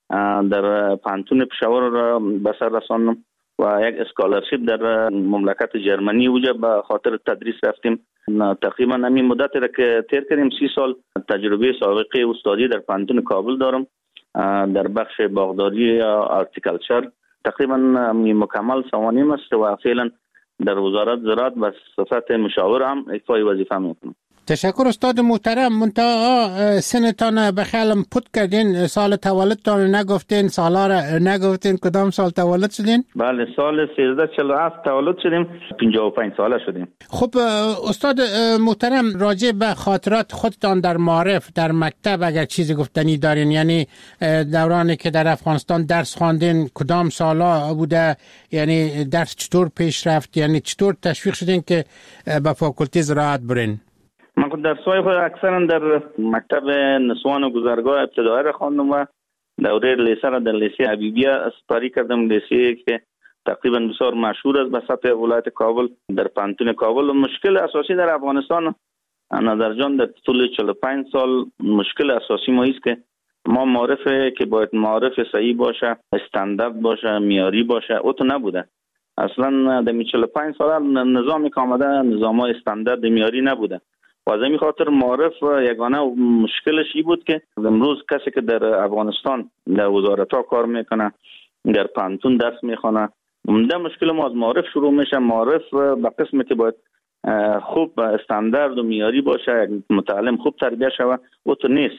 در پانتون پشاور را به سر رساندم و یک اسکالرشیپ در مملکت جرمنی وجه به خاطر تدریس رفتیم. تقریبا همین مدت را که تیر کردیم سی سال تجربه سابقه استادی در پانتون کابل دارم در بخش باغداری یا آرتیکلچر. تقریبا مکمل سوانیم است و فعلا در وزارت زراعت به صفت مشاور هم ایفای وظیفه میکنم. تشکر استاد محترم. منتها سنتان به خیالم پت کردین، سال تولدتان نگفتین، سالا را نگفتین. کدام سال تولد شدین؟ بله سال سیزده چهل و هفت تولد شدیم، پنجاه و پنج ساله شدیم. خب استاد محترم، راجع به خاطرات خودتان در معارف در مکتب اگر چیزی گفتنی دارین، یعنی دورانی که در افغانستان درس خواندین کدام سالا بوده، یعنی درس چطور پیش رفت، یعنی چطور تشویق شدین که به فاکولته زراعت برین؟ من درس‌های خود اکثرا در مکتب نسوان و گذرگاه ابتدایی را خواندم و دوره لیسه را در لیسه حبیبیه اسپاری کردم. لیسه که تقریبا بسیار مشهور است به سطح ولایت کابل در پانتون کابل. مشکل اساسی در افغانستان نظر جان در طول چهل و پنج سال مشکل اساسی ما است که ما معرفه که باید معرف صحیح باشه، استاندارد باشه، معیاری باشه، او تو نبوده. اصلا در چهل و پنج سال نظامی که آمده نظام استاندارد معیاری نبوده و از این خاطر معرف یگانه مشکلش این بود که امروز کسی که در افغانستان در وزارت ها کار میکنه، در پانتون درس میخونه، عمده مشکل ما از معرف شروع میشه. معرف به قسمی که باید خوب استاندارد و معیاری باشه، متعلم خوب تربیت شوه، او تو نیست.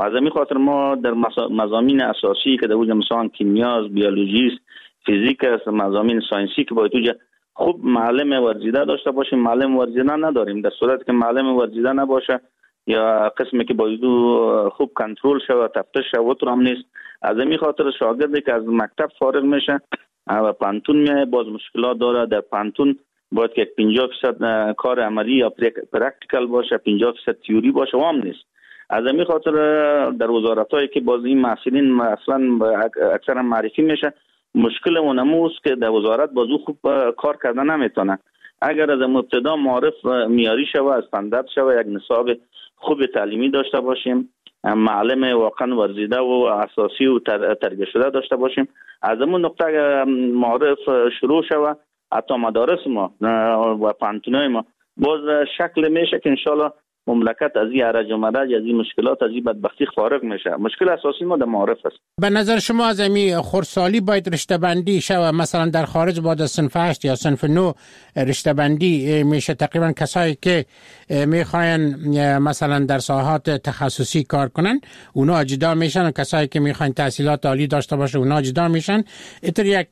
از همین خاطر ما در مضامین اساسی که در وجه مثلا کیمیا، بیولوژی، فیزیک است، مضامین ساینسی که باید توجه خوب معلم ورزیده داشته باشیم. معلم ورزیده نداریم. در صورت که معلم ورزیده نباشه یا قسمی که باید خوب کنترل شود، تفتیش شود تو هم نیست. از همین خاطر شاگردی که از مکتب فارغ میشه و پانتون میه باز مشکلات داره. در پانتون باید که پنجاه درصد کار عملی یا پرکتیکال باشه، پنجاه درصد تئوری باشه و هم نیست. از همین خاطر در وزارتایی که باز این محصلین اصلا اکثرا معرفی میشه، مشکل اونموست که در وزارت بازو خوب کار کردن نمیتونه. اگر از ابتدا معرف میاری شوه، از استاندارد شوه، یک نصاب خوب تعلیمی داشته باشیم، معلم واقعا ورزیده و اساسی و تربیت شده داشته باشیم، از اون نقطه معرف شروع شوه، حتی مدارس ما و پانتونای ما باز شکل میشه که انشالله مملکت از این عرج و مرج، از این مشکلات، از این بدبختی خارج میشه. مشکل اساسی ما در معارف است. به نظر شما از این خردسالی باید رشته بندی شود؟ مثلا در خارج باید صنف هشت یا صنف نه رشته بندی میشه. تقریبا کسایی که میخواین مثلا در ساحات تخصصی کار کنن اونا جدا میشن و کسایی که میخواین تحصیلات عالی داشته باشه اونا جدا میشن. اینطور یک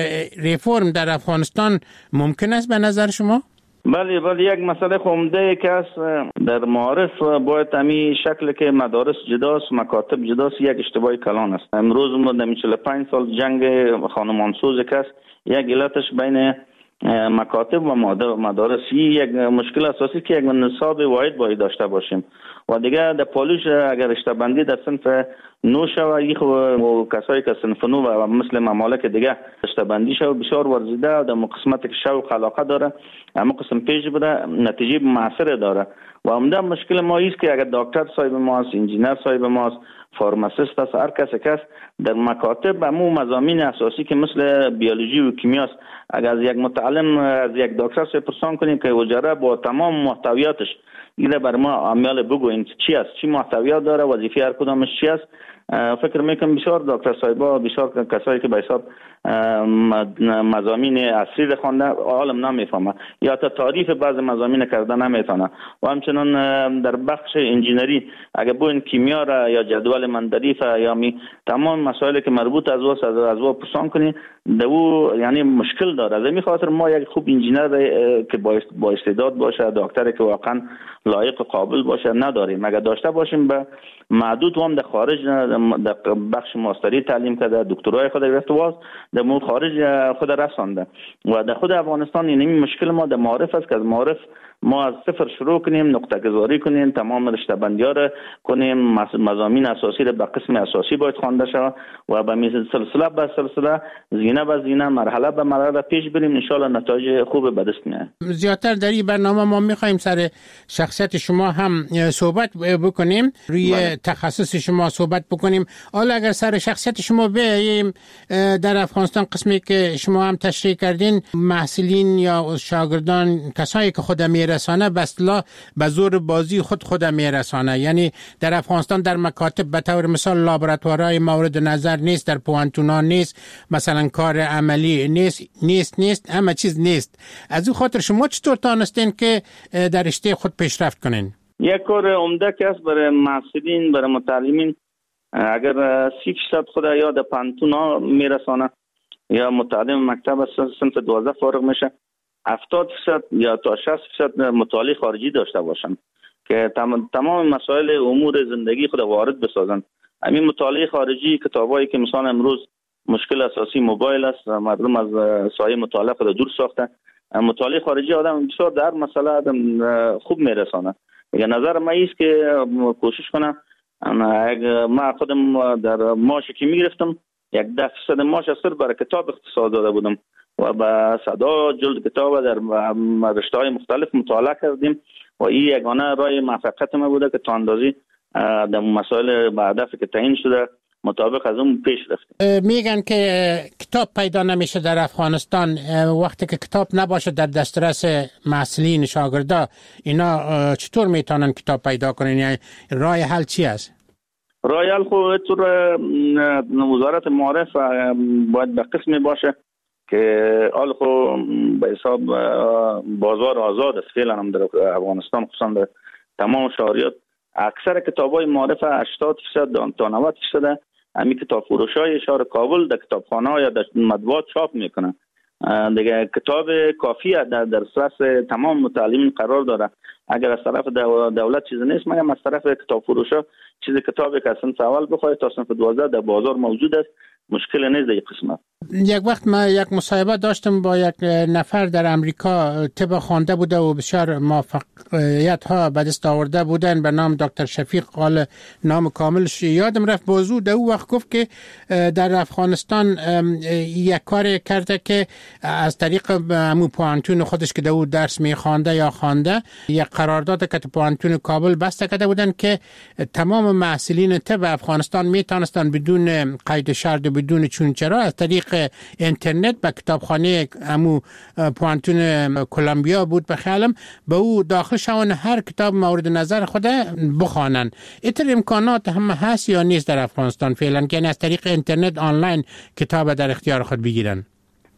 ریفورم در افغانستان ممکن است به نظر شما؟ بله بله، یک مسئله عمده که است در معارف باید همین شکل که مدارس جداست، مکاتب جداست، یک اشتباهی کلان است. امروز ما در چهل و پنج سال جنگ خانمانسوز که است، یک علتش بین مکاتب و مدارس یک مشکل اساسی که یک نصاب واحد باید داشته باشیم و دیگه در پالوش اگر رشته بندی در صنف نو شود، یک کسایی که صنف نو و مثل ممالک دیگه رشته بندی شود بسیار ورزیده و در قسمت که شوق علاقه داره اما قسم پیش بده نتیجه موثر داره و عمده مشکل ما است که اگر دکتر صاحب ماست، انجینر صاحب ماست، فارماسیست است، هر کس کس در مکاتب همون مضامین اساسی که مثل بیولوژی و کیمیاست، اگر از یک متعلم از یک دکتر صاحب پرسان کنیم که وجره با تمام محتویاتش اینه بر ما عمل بگوین چی است، چی محتویات داره، وظیفه هر کدامش چی است، فکر میکنم بسیار دکتر صاحبا، بسیار کسایی که به حساب مضامین اصلی رو خوانده عالم نمیفهمه یا تا تعریف بعض مضامین کرده نمیتونه و همچنان در بخش انجینری اگر بوین کیمیا را یا جدول مندریف یا می تمام مسائلی که مربوط از واس از از واس پرسان کنی دو یعنی مشکل داره. از این خاطر ما یک خوب انجینر که با استعداد باشه، دکتری که واقعا لایق و قابل باشه نداریم. اگر داشته باشیم به محدود هم در خارج در بخش ماستری تعلیم کرده، دکترای خود گرفته واس در مو خارج خود رسانده و در خود افغانستان این مشکل ما در معارف است که از معارف ما از صفر شروع کنیم، نقطه گذاری کنیم، تمام رشته بندی‌ها را کنیم، مضامین اساسی را به قسم اساسی باید خوانده شود و به مثل سلسله به سلسله، زینه به زینه، مرحله به مرحله پیش بریم، ان شاءالله نتایج خوب به دست میاد. زیادتر در این برنامه ما می‌خوایم سر شخصیت شما هم صحبت بکنیم، روی بله. تخصص شما صحبت بکنیم. حالا اگر سر شخصیت شما بیاییم، در افغانستان قسمی که شما هم تشریح کردین، محصلین یا شاگردان کسایی که خود میرسانه به اصطلاح به زور بازی خود خود میرسانه، یعنی در افغانستان در مکاتب به طور مثال لابراتوارهای مورد نظر نیست، در پوانتونا نیست، مثلا کار عملی نیست نیست نیست همه چیز نیست. از این خاطر شما چطور تانستین که در رشته خود پیشرفت کنین؟ یک کار عمده که است برای محصلین، برای متعلمین، اگر سی درصد خود یا در پانتونا میرسانه یا متعلم مکتب صنف دوازده فارغ میشه، هفتاد درصد یا تا شصت درصد مطالعه خارجی داشته باشن که تمام تمام مسائل امور زندگی خود وارد بسازن. همین مطالعه خارجی کتابایی که مثلا امروز مشکل اساسی موبایل است، مردم از سایه مطالعه خود دور ساخته، مطالعه خارجی آدم بسیار در مسئله آدم خوب میرسانه. یه نظر من است که کوشش کنم، ما خودم در ماشی که میگرفتم یک ده درصد ماش اثر برای کتاب اختصاص داده بودم و با صدا جلد کتاب در رشته‌های مختلف مطالعه کردیم و این یگانه راه موفقیت ما بوده که تا اندازی در مسائل به هدفی که تعیین شده مطابق از اون پیش رفتیم. میگن که کتاب پیدا نمیشه در افغانستان. وقتی که کتاب نباشه در دسترس محصلین شاگردا، اینا چطور میتونن کتاب پیدا کنن؟ یعنی راه حل چی است؟ راه حل خود طور وزارت معارف باید به قسمی باشه که حال خو به حساب بازار آزاد است فعلا هم در افغانستان، خصوصا در تمام شهریات اکثر کتاب‌های معارف هشتاد درصد تا نود درصد همین کتاب فروش‌های شهر کابل در کتابخانه‌ها یا در مطبوعات چاپ میکنن. دیگه کتاب کافی در دسترس تمام متعلمین قرار داره. اگر از طرف دولت چیز نیست، مگر از طرف کتاب فروشا چیز کتابی که اصلا سوال بخواد تا صنف دوازده در بازار موجود است، مشکل نیست در قسمت. یک وقت ما یک مصاحبه داشتم با یک نفر در امریکا، طب خوانده بوده و بسیار موفقیت ها به دست آورده بودن، به نام دکتر شفیق. قال نام کاملش یادم رفت. بازو در او وقت گفت که در افغانستان یک کار کرده که از طریق همون پوانتون خودش که در او درس می خوانده یا خوانده، یک قرارداد که پوانتون کابل بسته کرده بودن که تمام محصلین طب افغانستان می توانستند بدون قید شرط و بدون چونچرا از طریق اینترنت به کتابخانه امو پوانتون کلمبیا بود به خیالم به او داخل شوند هر کتاب مورد نظر خود بخوانن. اینطور امکانات هم هست یا نیست در افغانستان فعلا که از طریق اینترنت آنلاین کتاب در اختیار خود بگیرن؟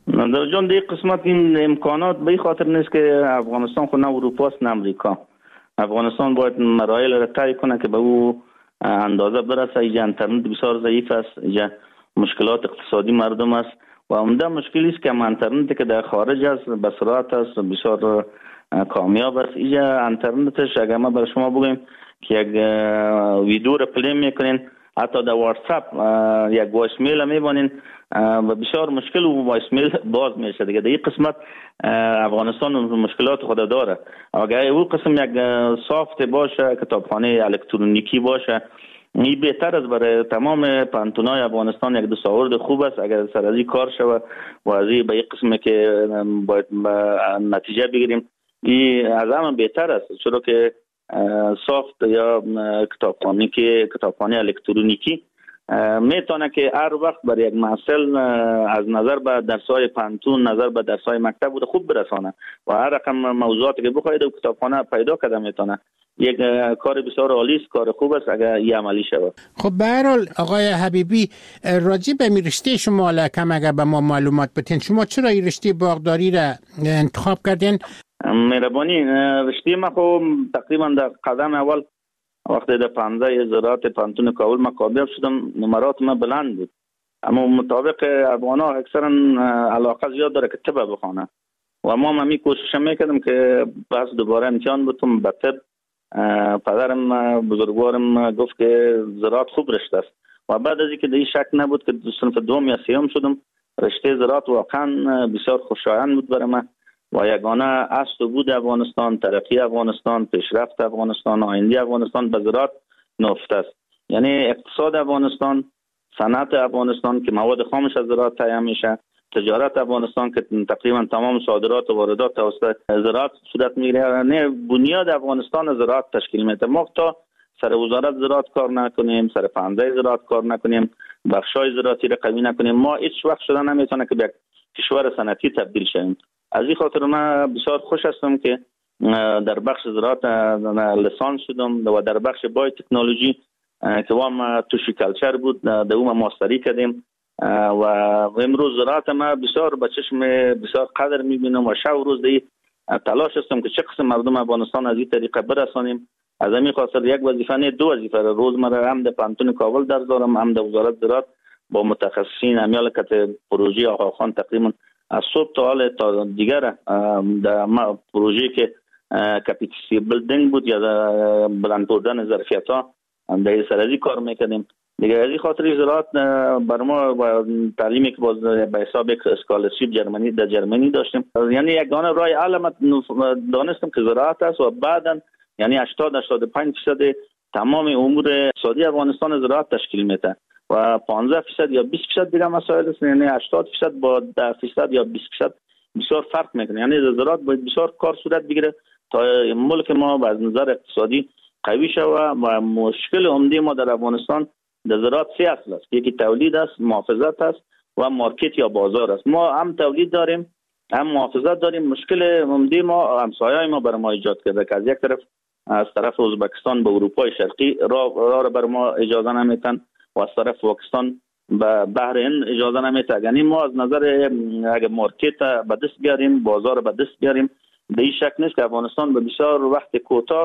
در جان دیگه قسمت این امکانات به خاطر نیست که افغانستان خود نه اروپا است نه امریکا. افغانستان باید مراحل را طی کنه که به او اندازه برسه. اینجا اینترنت بسیار ضعیف است، اینجا مشکلات اقتصادی مردم است و عمده مشکلی است که اینترنتی که در خارج است به سرعت است بسیار کامیاب است. اینجا اینترنتش اگر ما برای شما بگیم که یک ویدیو را پلی میکنین، حتی در واتساپ یک وایس میل میبانین و بسیار مشکل و وایس میل باز میشه. دیگه در این قسمت افغانستان مشکلات خود داره. اگر او قسم یک سافت باشه، کتابخانه الکترونیکی باشه، این بهتر است برای تمام پانتونای افغانستان. یک دستاورد خوب است اگر سر از این کار شود و از این به این قسم که باید نتیجه بگیریم این از همه بهتر است، چرا که سافت یا کتابخانه که کتابخانه الکترونیکی میتونه که هر وقت برای یک محصل از نظر به درس‌های پانتون، نظر به درس‌های مکتب بود خوب برسانه و هر رقم موضوعاتی که بخواید در کتابخانه پیدا کرده میتونه. یک کار بسیار عالی است، کار خوب است اگر این عملی شود. خب به هر حال آقای حبیبی، راجع به می رشته شما لکم اگر به ما معلومات بتین، شما چرا این رشته باغداری را انتخاب کردین؟ مهربانی، رشته ما خب تقریبا در قدم اول وقتی در پانزده زراعت پانتون کابل ما کامیاب شدم، نمرات ما بلند بود، اما مطابق افغانا اکثرا علاقه زیاد داره که طب بخونه و ما همی کوشش میکردم که بس دوباره امتحان بتم به طب. پدرم بزرگوارم گفت که زراعت خوب رشته است و بعد از اینکه دیگه شک نبود که صنف دوم یا سوم شدم، رشته زراعت واقعا بسیار خوشایند بود برای من و یگانه اصل و بود افغانستان، ترقی افغانستان، پیشرفت افغانستان، آینده افغانستان به زراعت نهفته است. یعنی اقتصاد افغانستان، صنعت افغانستان که مواد خامش از زراعت تامین میشه، تجارت افغانستان که تقریبا تمام صادرات و واردات توسط زراعت صورت میگیره، یعنی بنیاد افغانستان زراعت تشکیل میده. ما تا سر وزارت زراعت کار نکنیم، سر پانزده زراعت کار نکنیم، بخشای زراعتی را قوی نکنیم، ما هیچ وقت شده نمیتونه که به کشور صنعتی تبدیل شویم. از این خاطر من بسیار خوش هستم که در بخش زراعت لیسانس شدم و در بخش بای تکنولوژی که وام توشی کلچر بود در اون ماستری کردیم و امروز زراعت ما بسیار به چشم بسیار قدر میبینم و شب و روز دی تلاش هستم که چه قسم مردم افغانستان از این طریقه برسانیم. از همین خاطر یک وظیفه نه دو وظیفه روز مرا هم در پانتون کابل درس دارم، هم در وزارت زراعت با متخصصین امیالکت پروژه آقاخان تقریبا از صبح تا حال تا دیگر در پروژه که کپیسیتی بیلدینگ بود یا بلند بردن ظرفیت ها در سرازی کار میکردیم. دیگه از این خاطر زراعت بر ما و تعلیمی که باز به حساب یک اسکالرشیپ جرمنی در جرمنی داشتیم، یعنی یگانه راه علامت دانستم که زراعت است و بعداً یعنی هشتاد تا هشتاد و پنج درصد تمام امور اقتصادی افغانستان زراعت تشکیل میده و پانزده درصد یا بیست درصد دیگه مسائل است، یعنی هشتاد درصد با ده درصد یا بیست درصد بسیار فرق میکنه. یعنی زراعت باید بسیار کار صورت بگیره تا ملک ما از نظر اقتصادی قوی شود و مشکل عمده ما در افغانستان در زراعت سه اصل است. یکی تولید است، محافظت است و مارکت یا بازار است. ما هم تولید داریم هم محافظت داریم. مشکل عمده ما همسایه‌های ما برای ما ایجاد کرده که از یک طرف از طرف ازبکستان به اروپای شرقی راه را بر ما اجازه نمیتن و از طرف پاکستان به بحر هند اجازه نمیتن. یعنی ما از نظر اگه مارکت به دست بیاریم، بازار به دست بیاریم، به این شک نیست که افغانستان به بسیار وقت کوتاه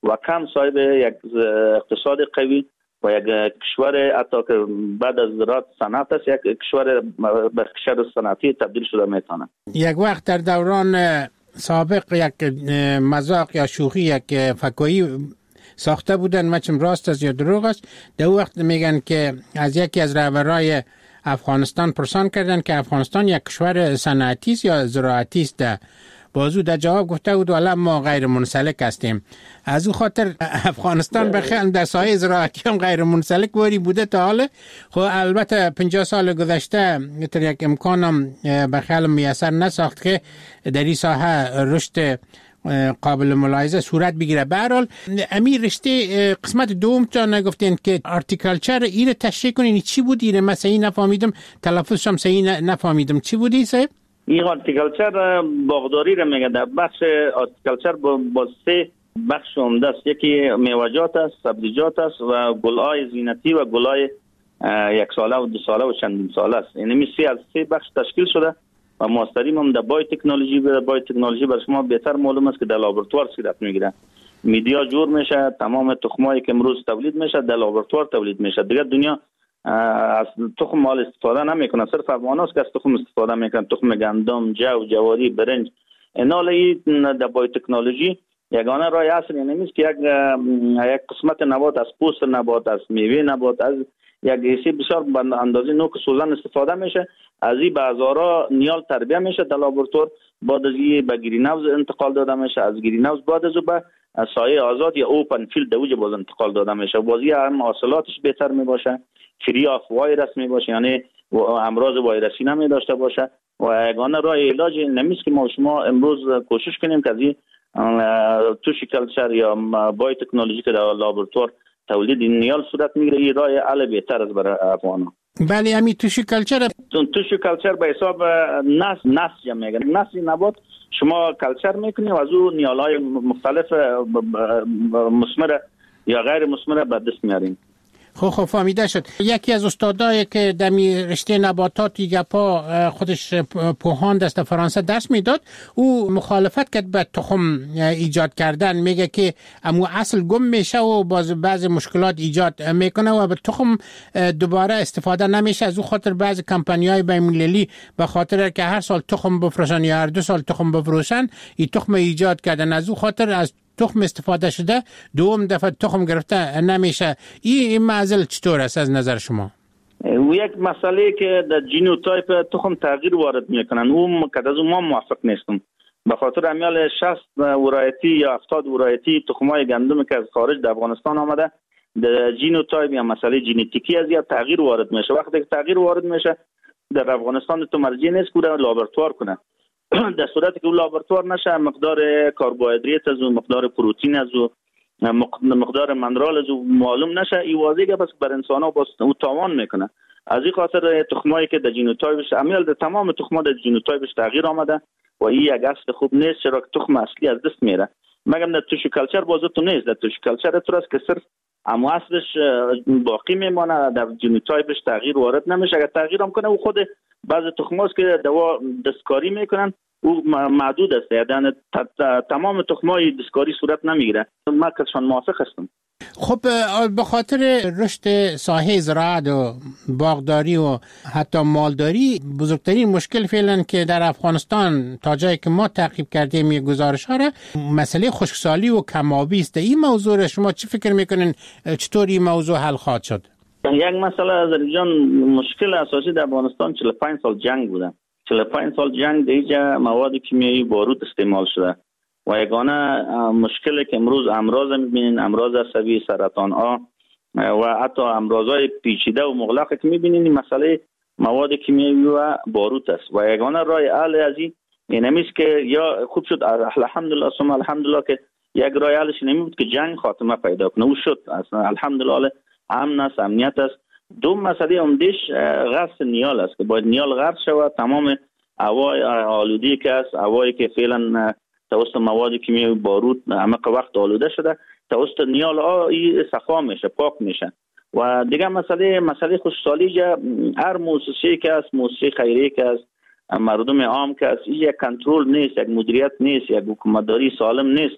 و کم صاحب یک اقتصاد قوی و یک کشور حتی که بعد از زراعت صنعت است، یک کشور به کشور صنعتی تبدیل شده میتونه. یک وقت در دوران سابق یک مذاق یا شوخی یک فکایی ساخته بودن، مچم راست است یا دروغ است، در وقت میگن که از یکی از رهبرای افغانستان پرسان کردن که افغانستان یک کشور صنعتی است یا زراعتی است. بازو در جواب گفته بود والا ما غیر منسلک هستیم. از او خاطر افغانستان بخیل در سایه زراعتی هم غیر منسلک واری بوده تا حالا. خب البته پنجاه سال گذشته تر یک امکانم بخیل میسر نساخت که در این ساحه رشد قابل ملاحظه صورت بگیره. به هر حال امیر رشته قسمت دوم تا نگفتین که آرتیکلچر این تشریح کنین چی بود؟ این من صحیح نفهمیدم، تلفظش هم صحیح نفهمیدم، چی بود این صاحب؟ این آرتیکلچر باغداری را میگه. در بخش آرتیکلچر با, با سه بخش عمده است. یکی میوه‌جات است، سبزیجات است و گل‌های زینتی و گل‌های یک ساله و دو ساله و چندین ساله است. یعنی میشه از سه بخش تشکیل شده و ماستریم هم در بای تکنولوژی به بای تکنولوژی برای شما بهتر معلوم است که در لابراتوار صورت میگیره. میدیا جور میشه، تمام تخمایی که امروز تولید میشه در لابراتوار تولید میشه. دیگه دنیا از تخم مال استفاده نمیکنه، صرف افغاناست که از تخم استفاده میکنن، تخم گندم، جو، جواری، برنج. اینالی در بای تکنولوژی یگانه راه اصلی نمیست که یک یک قسمت نبات از پوست نبات، از میوه نبات، از یک حسی بسیار به اندازه نوک سوزن استفاده میشه. از این بازارا نیال تربیه میشه در لابراتوار، بعد از این به گرین هاوس انتقال داده میشه، از گرین هاوس بعد از به سایه آزاد یا اوپن فیلد دوج باز انتقال داده میشه. بازی هم حاصلاتش بهتر میباشه، فری آف وایرس میباشه، یعنی امراض ویروسی نمی داشته باشه و یگانه راه علاج نمیست که ما شما امروز کوشش کنیم که از این توشی کلچر یا بای تکنولوژی که در لابراتوار تولید این نیال صورت میگیره. این راه حل بهتر است برای افغانان. بله همین توشی کلچر توشی کلچر به حساب نس نسج میگن. نسج نبات شما کلچر میکنی و از او نیالهای مختلف مثمر یا غیر مثمر به دست میاریم. خب خب فهمیده شد. یکی از استادایی که در رشته نباتات گپا خودش پوهاند است فرانسه درس میداد، او مخالفت کرد به تخم ایجاد کردن. میگه که امو اصل گم میشه و باز بعضی مشکلات ایجاد میکنه و به تخم دوباره استفاده نمیشه. از او خاطر بعضی کمپانی‌های بین‌المللی به خاطر که هر سال تخم بفروشن یا هر دو سال تخم بفروشن این تخم ایجاد کردن. از او خاطر از تخم استفاده شده دوم دفعه تخم گرفته نمیشه. این معضل چطور است از نظر شما؟ و یک مسئله که در جینوتایپ تخم تغییر وارد میکنن، اون که از ما موافق نیستم. به خاطر امیال شصت ورایتی یا هفتاد ورایتی تخمای گندم که از خارج در افغانستان آمده در جینوتایپ یا مسئله ژنتیکی از یا تغییر وارد میشه. وقتی که تغییر وارد میشه در افغانستان تو مرجع نیست که لابراتوار کنه. در صورتی که اون لابراتوار نشه مقدار کربوهیدرات از و مقدار پروتئین از و مقدار منرال از و معلوم نشه، این واضحه که بس بر انسان ها باز او تاوان میکنه. از این خاطر تخمایی که در جینوتایپش عمل در تمام تخم‌ها در جینوتایپش تغییر آمده و این یک اصل خوب نیست، چرا که تخم اصلی از دست میره. مگم در توشی کلچر بازو تو نیست. در توشی کلچر تو است که صرف اما اصلش باقی میمانه، در جینوتایپش تغییر وارد نمیشه. اگر تغییر هم کنه او خود بعضی تخماست که دوا دستکاری میکنن او محدود است، یعنی تمام تخمای دستکاری صورت نمیگیره. من کلشان موافق هستم. خب به خاطر رشد ساحه زراعت و باغداری و حتی مالداری بزرگترین مشکل فعلا که در افغانستان تا جایی که ما تعقیب کردیم یک گزارش ها را مسئله خشکسالی و کم‌آبی است. این موضوع شما چی فکر میکنین چطور این موضوع حل خواهد شد؟ یک مسئله از جان مشکل اساسی در افغانستان چهل و پنج سال جنگ بوده. چهل و پنج سال جنگ دیگه مواد کیمیایی بارود استعمال شده و یگانه مشکلی که امروز امراض میبینین، امراض عصبی، سرطان ها و حتی امراضای پیچیده و مغلق که میبینین مسئله مواد کیمیایی و بارود است و یگانه راه حل از این نمیست که یا خوب شد الحمدلله ثم الحمدلله که یک راه حلش نمیبود که جنگ خاتمه پیدا کنه. او شد اصلا الحمدلله امن است، امنیت است. دو مسئله عمده‌اش غرس نیال است که باید نیال غرس شود. تمام هوای آلودی که است، هوایی که فعلا توسط مواد کیمیایی بارود عمق وقت آلوده شده توسط نیال ها صفا میشه، پاک میشه. و دیگه مسئله مسئله خشکسالی هر مؤسسه‌ای که است، مؤسسه خیریه که است، مردم عام که است، یک کنترل نیست، یک مدیریت نیست، یک حکومتداری سالم نیست.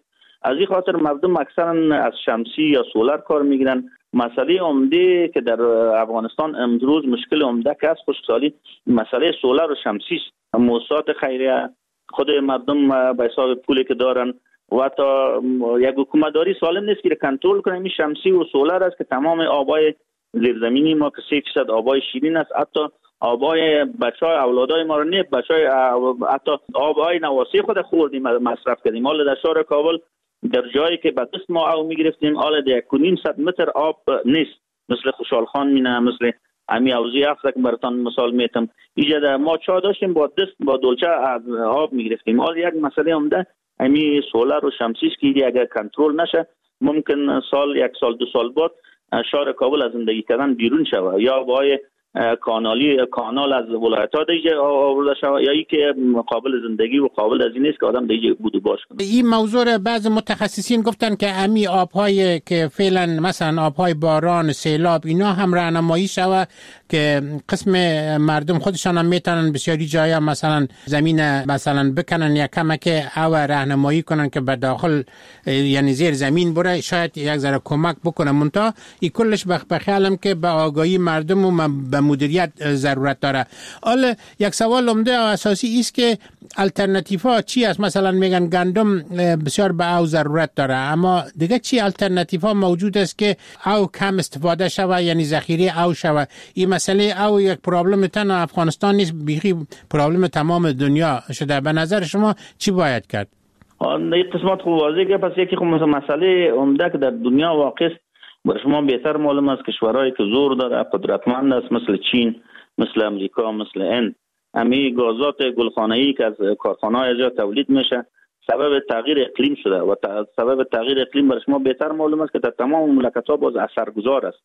از این خاطر مردم اکثرا از شمسی یا سولر کار میگیرن. مسئله عمده که در افغانستان امروز مشکل عمده که است خشکسالی مسئله سولر و شمسی است. مؤسسات خیریه خود مردم به حساب پولی که دارن و تا یک حکومتداری سالم نیست که کنترل کنه این شمسی و سولر است که تمام آبای زیرزمینی ما که سه فیصد آبای شیرین است، حتی آبای بچهای اولادای ما رو نه بچهای حتی آبای نواسی خود خوردیم مصرف کردیم. حالا در شهر کابل در جایی که به دست ما آب میگرفتیم حالا در یک و نیم صد متر آب نیست، مثل خوشحال خان مینه، مثل امی اوزی افزا که براتون مثال میتم اینجا ما چا داشتیم با دست با دلچه آب میگرفتیم. حالا یک مسئله عمده امی سولر و شمسی است که اگر کنترل نشه ممکن سال یک سال دو سال بعد شهر کابل از زندگی کردن بیرون شود یا با کانالی کانال از ولایت‌ها دیگه آورده شود یا ای که قابل زندگی و قابل از این نیست که آدم دیگه بود و باش کنه. این موضوع را بعض متخصصین گفتن که امی آب‌های که فعلا مثلا آب‌های باران، سیلاب اینا هم راهنمایی شود که قسم مردم خودشان هم میتونن بسیاری جایا مثلا زمین مثلا بکنن یا کمک او راهنمایی کنن که به داخل یعنی زیر زمین بره، شاید یک ذره کمک بکنه. منتها این کلش به خیالم که به آگاهی مردم و به مدیریت ضرورت داره. حالا یک سوال عمده و اساسی است که الटरनेटिव्ها چی است؟ مثلا میگن گندم بسیار به او ضرورت داره، اما دیگه چی الटरनेटिव्ها موجود است که او کم استفاده شوه یعنی ذخیره او شوه؟ این مسئله او یک پرابلم تنها افغانستان نیست، بیخی پرابلم تمام دنیا شده. به نظر شما چی باید کرد؟ این قسمت خوب واضحه که پس یکی خب مسئله عمده که در دنیا واقع است برای شما بهتر معلوم است. کشورهایی که زور داره قدرتمند است مثل چین، مثل امریکا، مثل هند، امی گازات گلخانه‌ای که از کارخانه‌های اینجا تولید میشه سبب تغییر اقلیم شده و سبب تغییر اقلیم برای شما بهتر معلوم است که در تمام مملکت‌ها باز اثرگذار است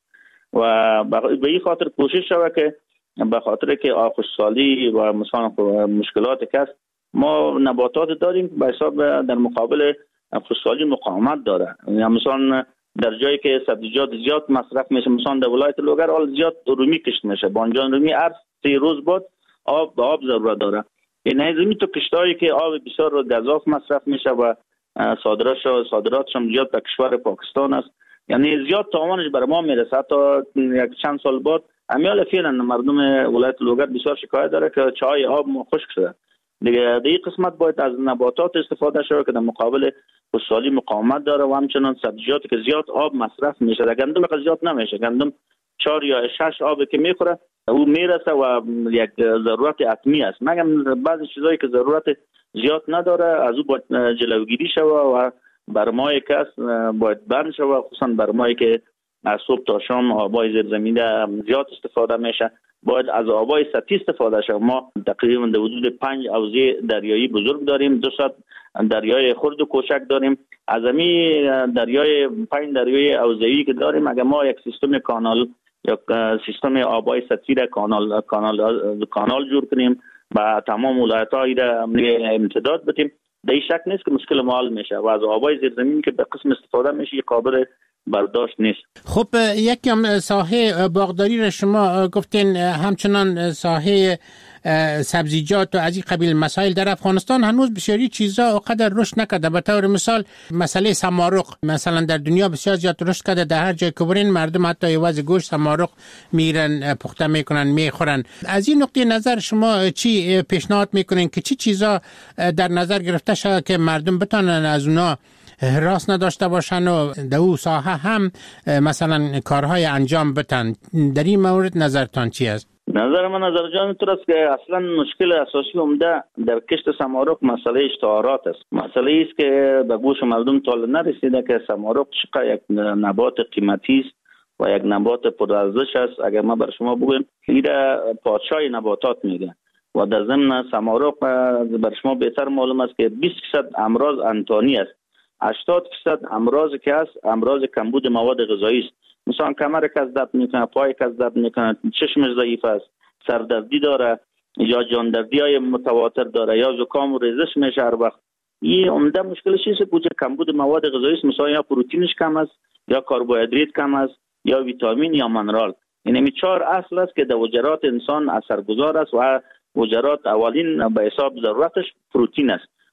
و به این خاطر کوشش شود که به خاطر که خشکسالی و مثلا مشکلات که است ما نباتات داریم به حساب در مقابل خشکسالی مقاومت داره. مثلا در جایی که سبزیجات زیاد مصرف میشه مثلا در ولایت لوگر حال زیاد رومی کشت میشه، بانجان رومی هر سه روز بعد آب به آب ضرورت داره. این زمین تو کشتایی که آب بسیار گزاف مصرف میشه و صادراتش صادراتش هم زیاد به کشور پاکستان است، یعنی زیاد تاوانش بر ما میرسه. تا یک چند سال بعد امیال فعلا مردم ولایت لوگر بسیار شکایت داره که چای آب خشک شده. دیگه در این قسمت باید از نباتات استفاده شود که در مقابل خشکسالی مقاومت داره و همچنان سبزیجاتی که زیاد آب مصرف میشه. در گندم که زیاد نمیشه، گندم چهار یا شش آب که میخوره او میرسه و یک ضرورت حتمی است. مگم بعضی چیزایی که ضرورت زیاد نداره از او باید جلوگیری شود و برمای کس باید بند شود، خصوصا برمایی که از صبح تا شام آبای زیرزمینی زیاد استفاده میشه باید از آبای سطحی استفاده شود. ما تقریبا در حدود پنج حوضه دریایی بزرگ داریم، دو صد دریای خرد و کوچک داریم. از همین دریای پنج دریای حوضه‌ای که داریم اگر ما یک سیستم کانال یا سیستم آبای سطحی را کانال کانال کانال جور کنیم و تمام ولایت‌ها را امتداد بدیم، در این شک نیست که مشکل ما حل میشه و از آبای زیرزمینی که به قسم استفاده میشه قابل برداشت نیست. خب یکم ساحه باغداری را شما گفتین، همچنان ساحه سبزیجات و از این قبیل مسائل در افغانستان هنوز بسیاری چیزا اونقدر رشد نکرده. به طور مثال مسئله سمارق مثلا در دنیا بسیار زیاد رشد کرده، در هر جای که برین مردم حتی یواز گوشت سمارق میرن پخته میکنن میخورن. از این نقطه نظر شما چی پیشنهاد میکنین که چی چیزا در نظر گرفته شود که مردم بتونن از اونا راست نداشته باشن و در او ساحه هم مثلا کارهای انجام بدن؟ در این مورد نظرتان چی است؟ نظر من نظر جان تو است که اصلا مشکل اساسی عمده در کشت سمارق مسئله اشتهارات است. مسئله است که به گوش مردم تا نرسیده که سمارق چقدر یک نبات قیمتی است و یک نبات پرارزش است. اگر ما بر شما بگویم این پادشاه نباتات میگه و در ضمن سمارق بر شما بهتر معلوم است که بیست درصد امراض انتانی است، هشتاد درصد امراضی که است امراض کمبود مواد غذایی است. مثلا کمر کس درد میکنه، پای کس درد میکنه، چشمش ضعیف است، سردردی داره یا جاندردی های متواتر داره یا زکام و ریزش میشه هر وقت. این عمده مشکلش چیه؟ بوجه کمبود مواد غذایی است. مثلا یا پروتئینش کم است یا کربوهیدرات کم است یا ویتامین یا منرال. این می چهار اصل است که در وجرات انسان اثرگذار است و وجرات اولین به حساب ضرورتش پروتئین است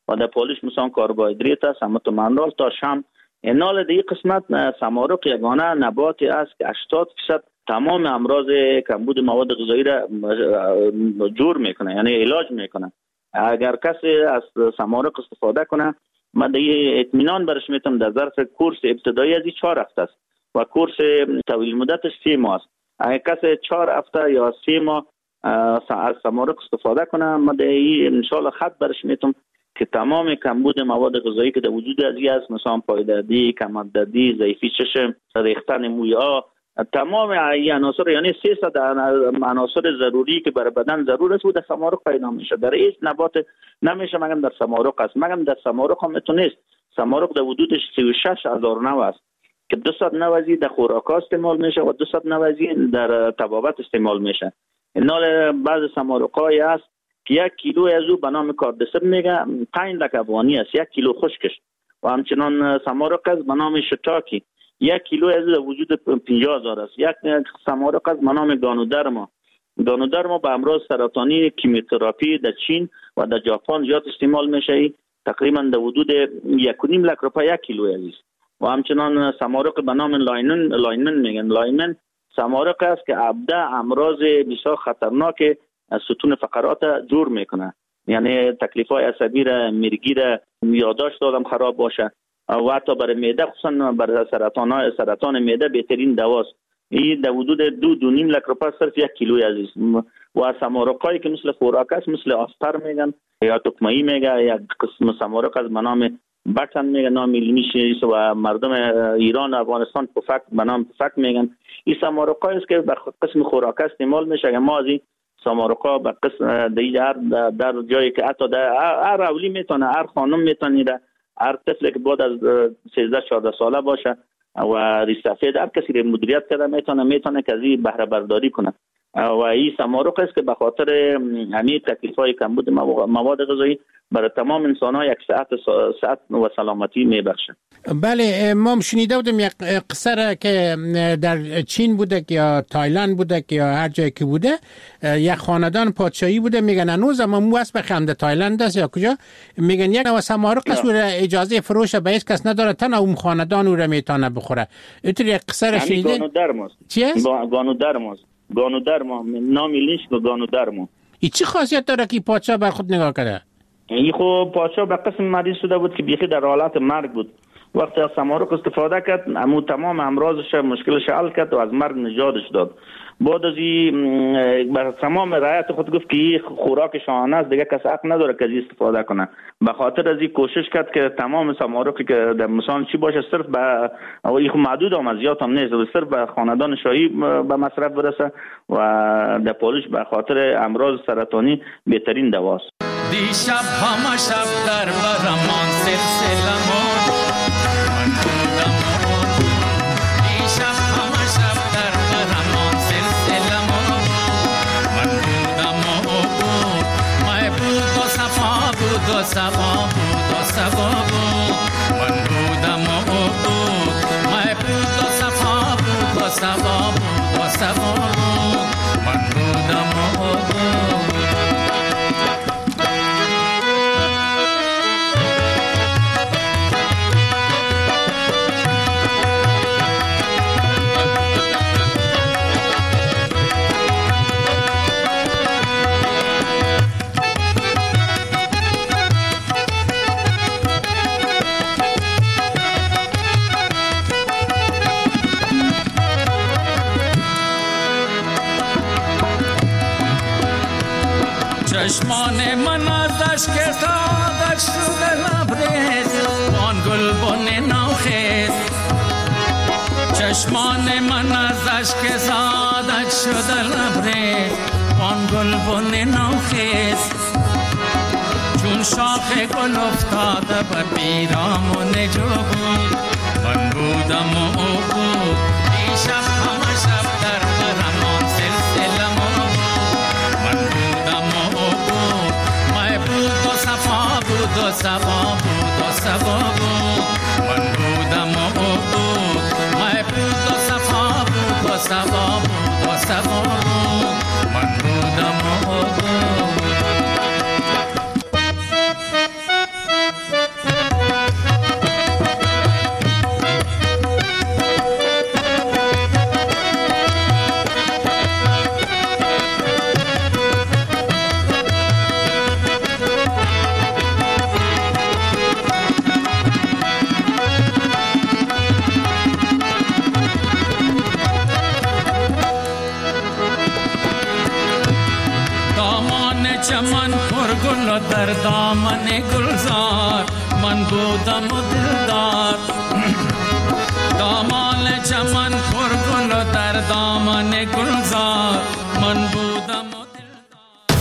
و در پالش مثلا کربوهیدرات است همت منرال تا شام. اینال دیگه قسمت سمارق یگانه نباتی است که هشتاد درصد تمام امراض کمبود مواد غذایی را جور میکنه، یعنی علاج میکنه. اگر کسی از سمارق استفاده کنه من دیگه اطمینان برش میتونم در ظرف کورس ابتدایی از چهار هفته است و کورس طویل مدتش سه ماه است. اگر کسی چهار هفته یا سه ماه از سمارق استفاده کنه من دیگه انشالله خط برش میتونم که تمام کمبود مواد غذایی که در وجود ازی است، مثلا پایدردی، کمردردی، ضعیفی چشم، ریختن مویا، تمام این عناصر یعنی سیصد عناصر ضروری که برای بدن ضرور است و در سمارق پیدا میشه. در هیچ نبات نمیشه مگم در سمارق است. مگم در سمارق هم میتونست. سمارق در حدود سی و شش هزار نوع است که دویست نوع در خوراک استعمال میشه و دویست نوع در طبابت استعمال میشه. اینال بعض سمارق‌های است که یک کیلو از او به نام کاردسب میگه پنج لک افغانی است، یک کیلو خشکش. و همچنان سمارق است به نام شتاکی یک کیلو از وجود پنجاه هزار است. یک سمارق است به نام گانودرما. گانودرما به امراض سرطانی کیموتراپی در چین و در ژاپن زیاد استعمال میشه، تقریبا در حدود یک و نیم لک روپیه یک کیلو است. و همچنان سمارق به نام لاینن لاینن میگن. لاینن سمارق است که ابدا امراض بسیار خطرناک ستون فقرات جور میکنه، یعنی تکلیف های عصبی را، مرگی را، یادداشت آدم خراب باشه و حتی برای معده، خصوصا برای سرطان های سرطان معده بهترین دواست. این در حدود دو دو نیم لک روپیه صرف یک کیلو عزیز. و سمارقایی که مثل خوراک است مثل آسپر میگن یا تکمه‌ای میگه، یک قسم سمارق از به نام بطن میگن، نام علمیش و مردم ایران و افغانستان پفک به نام پفک میگن. این سمارقایی است که به قسم خوراک استعمال میشه. ما از این سمارقا به قسم دیگر در جایی که حتی در هر اولی میتونه، هر خانم میتونه، هر طفلی که بعد از سیزده چهارده ساله باشه و ریسفید هر کسی که مدیریت کرده میتونه میتونه که از این بهره برداری کنه. و این سمارق است که به خاطر همین تکلیف‌های کمبود مواد غذایی برای تمام انسان‌ها یک صحت صحت و سلامتی میبخشه. بله، ما شنیده بودیم یک قصه را که در چین بوده یا تایلند بوده یا هر جایی که بوده، یک خاندان پادشاهی بوده، میگن هنوز اما مو است بخم در تایلند است یا کجا، میگن یک نوع سمارق است و اجازه فروش به هیچ کس نداره، تنها اون خاندان او را میتونه بخوره. اینطوری یک قصه را شنیده؟ گانودرما. چی است؟ گانودرما. گانودرما نام لیش و گانودرما. این چه خاصیت داره که پادشاه بر خود نگاه کرده؟ این خب پادشاه به قسم مریض شده بود که بیخی در حالت مرگ بود. وقتی از سمارق استفاده کرد امو تمام امراضش مشکلش حل کرد و از مرگ نجاتش داد. بعد از این بر تمام رعایت خود گفت که این خوراک شاهانه است، دیگه کس حق نداره که از استفاده کنه. به خاطر از این کوشش کرد که تمام سمارقی که در مثلا چی باشه صرف به این محدود هم زیاد هم نیست، صرف به خاندان شاهی به مصرف برسه و در پالش به خاطر امراض سرطانی بهترین دواست. دیشب همه شب در برمان سلسله ما من بودم دیشب همه شب در برمان سلسله ما من بودم مای بود و صفا بود و صفا بود و صفا بود من بودم مای بود و صفا بود و صفا بود و صفا بود من بودم چشمان من از اشک سعادت شده لبریز آن گلبن نوخیز چشمان من از اشک سعادت شده لبریز آن گلبن نوخیز چون شاخ گل افتاده به پیرامون جو بود من بودم و او بود دیشب همه شب در برمان سلسله ما من بودم و او بود مای بود و صفا بود و صفا بود و صفا بود من بودم و او بود مای بود و صفا بود و صفا بود و صفا بود من بودم و او بود چمن پر گل و در دامن گلزار من بودم و دلدار دامال چمن پر گل و در دامن گلزار من بودم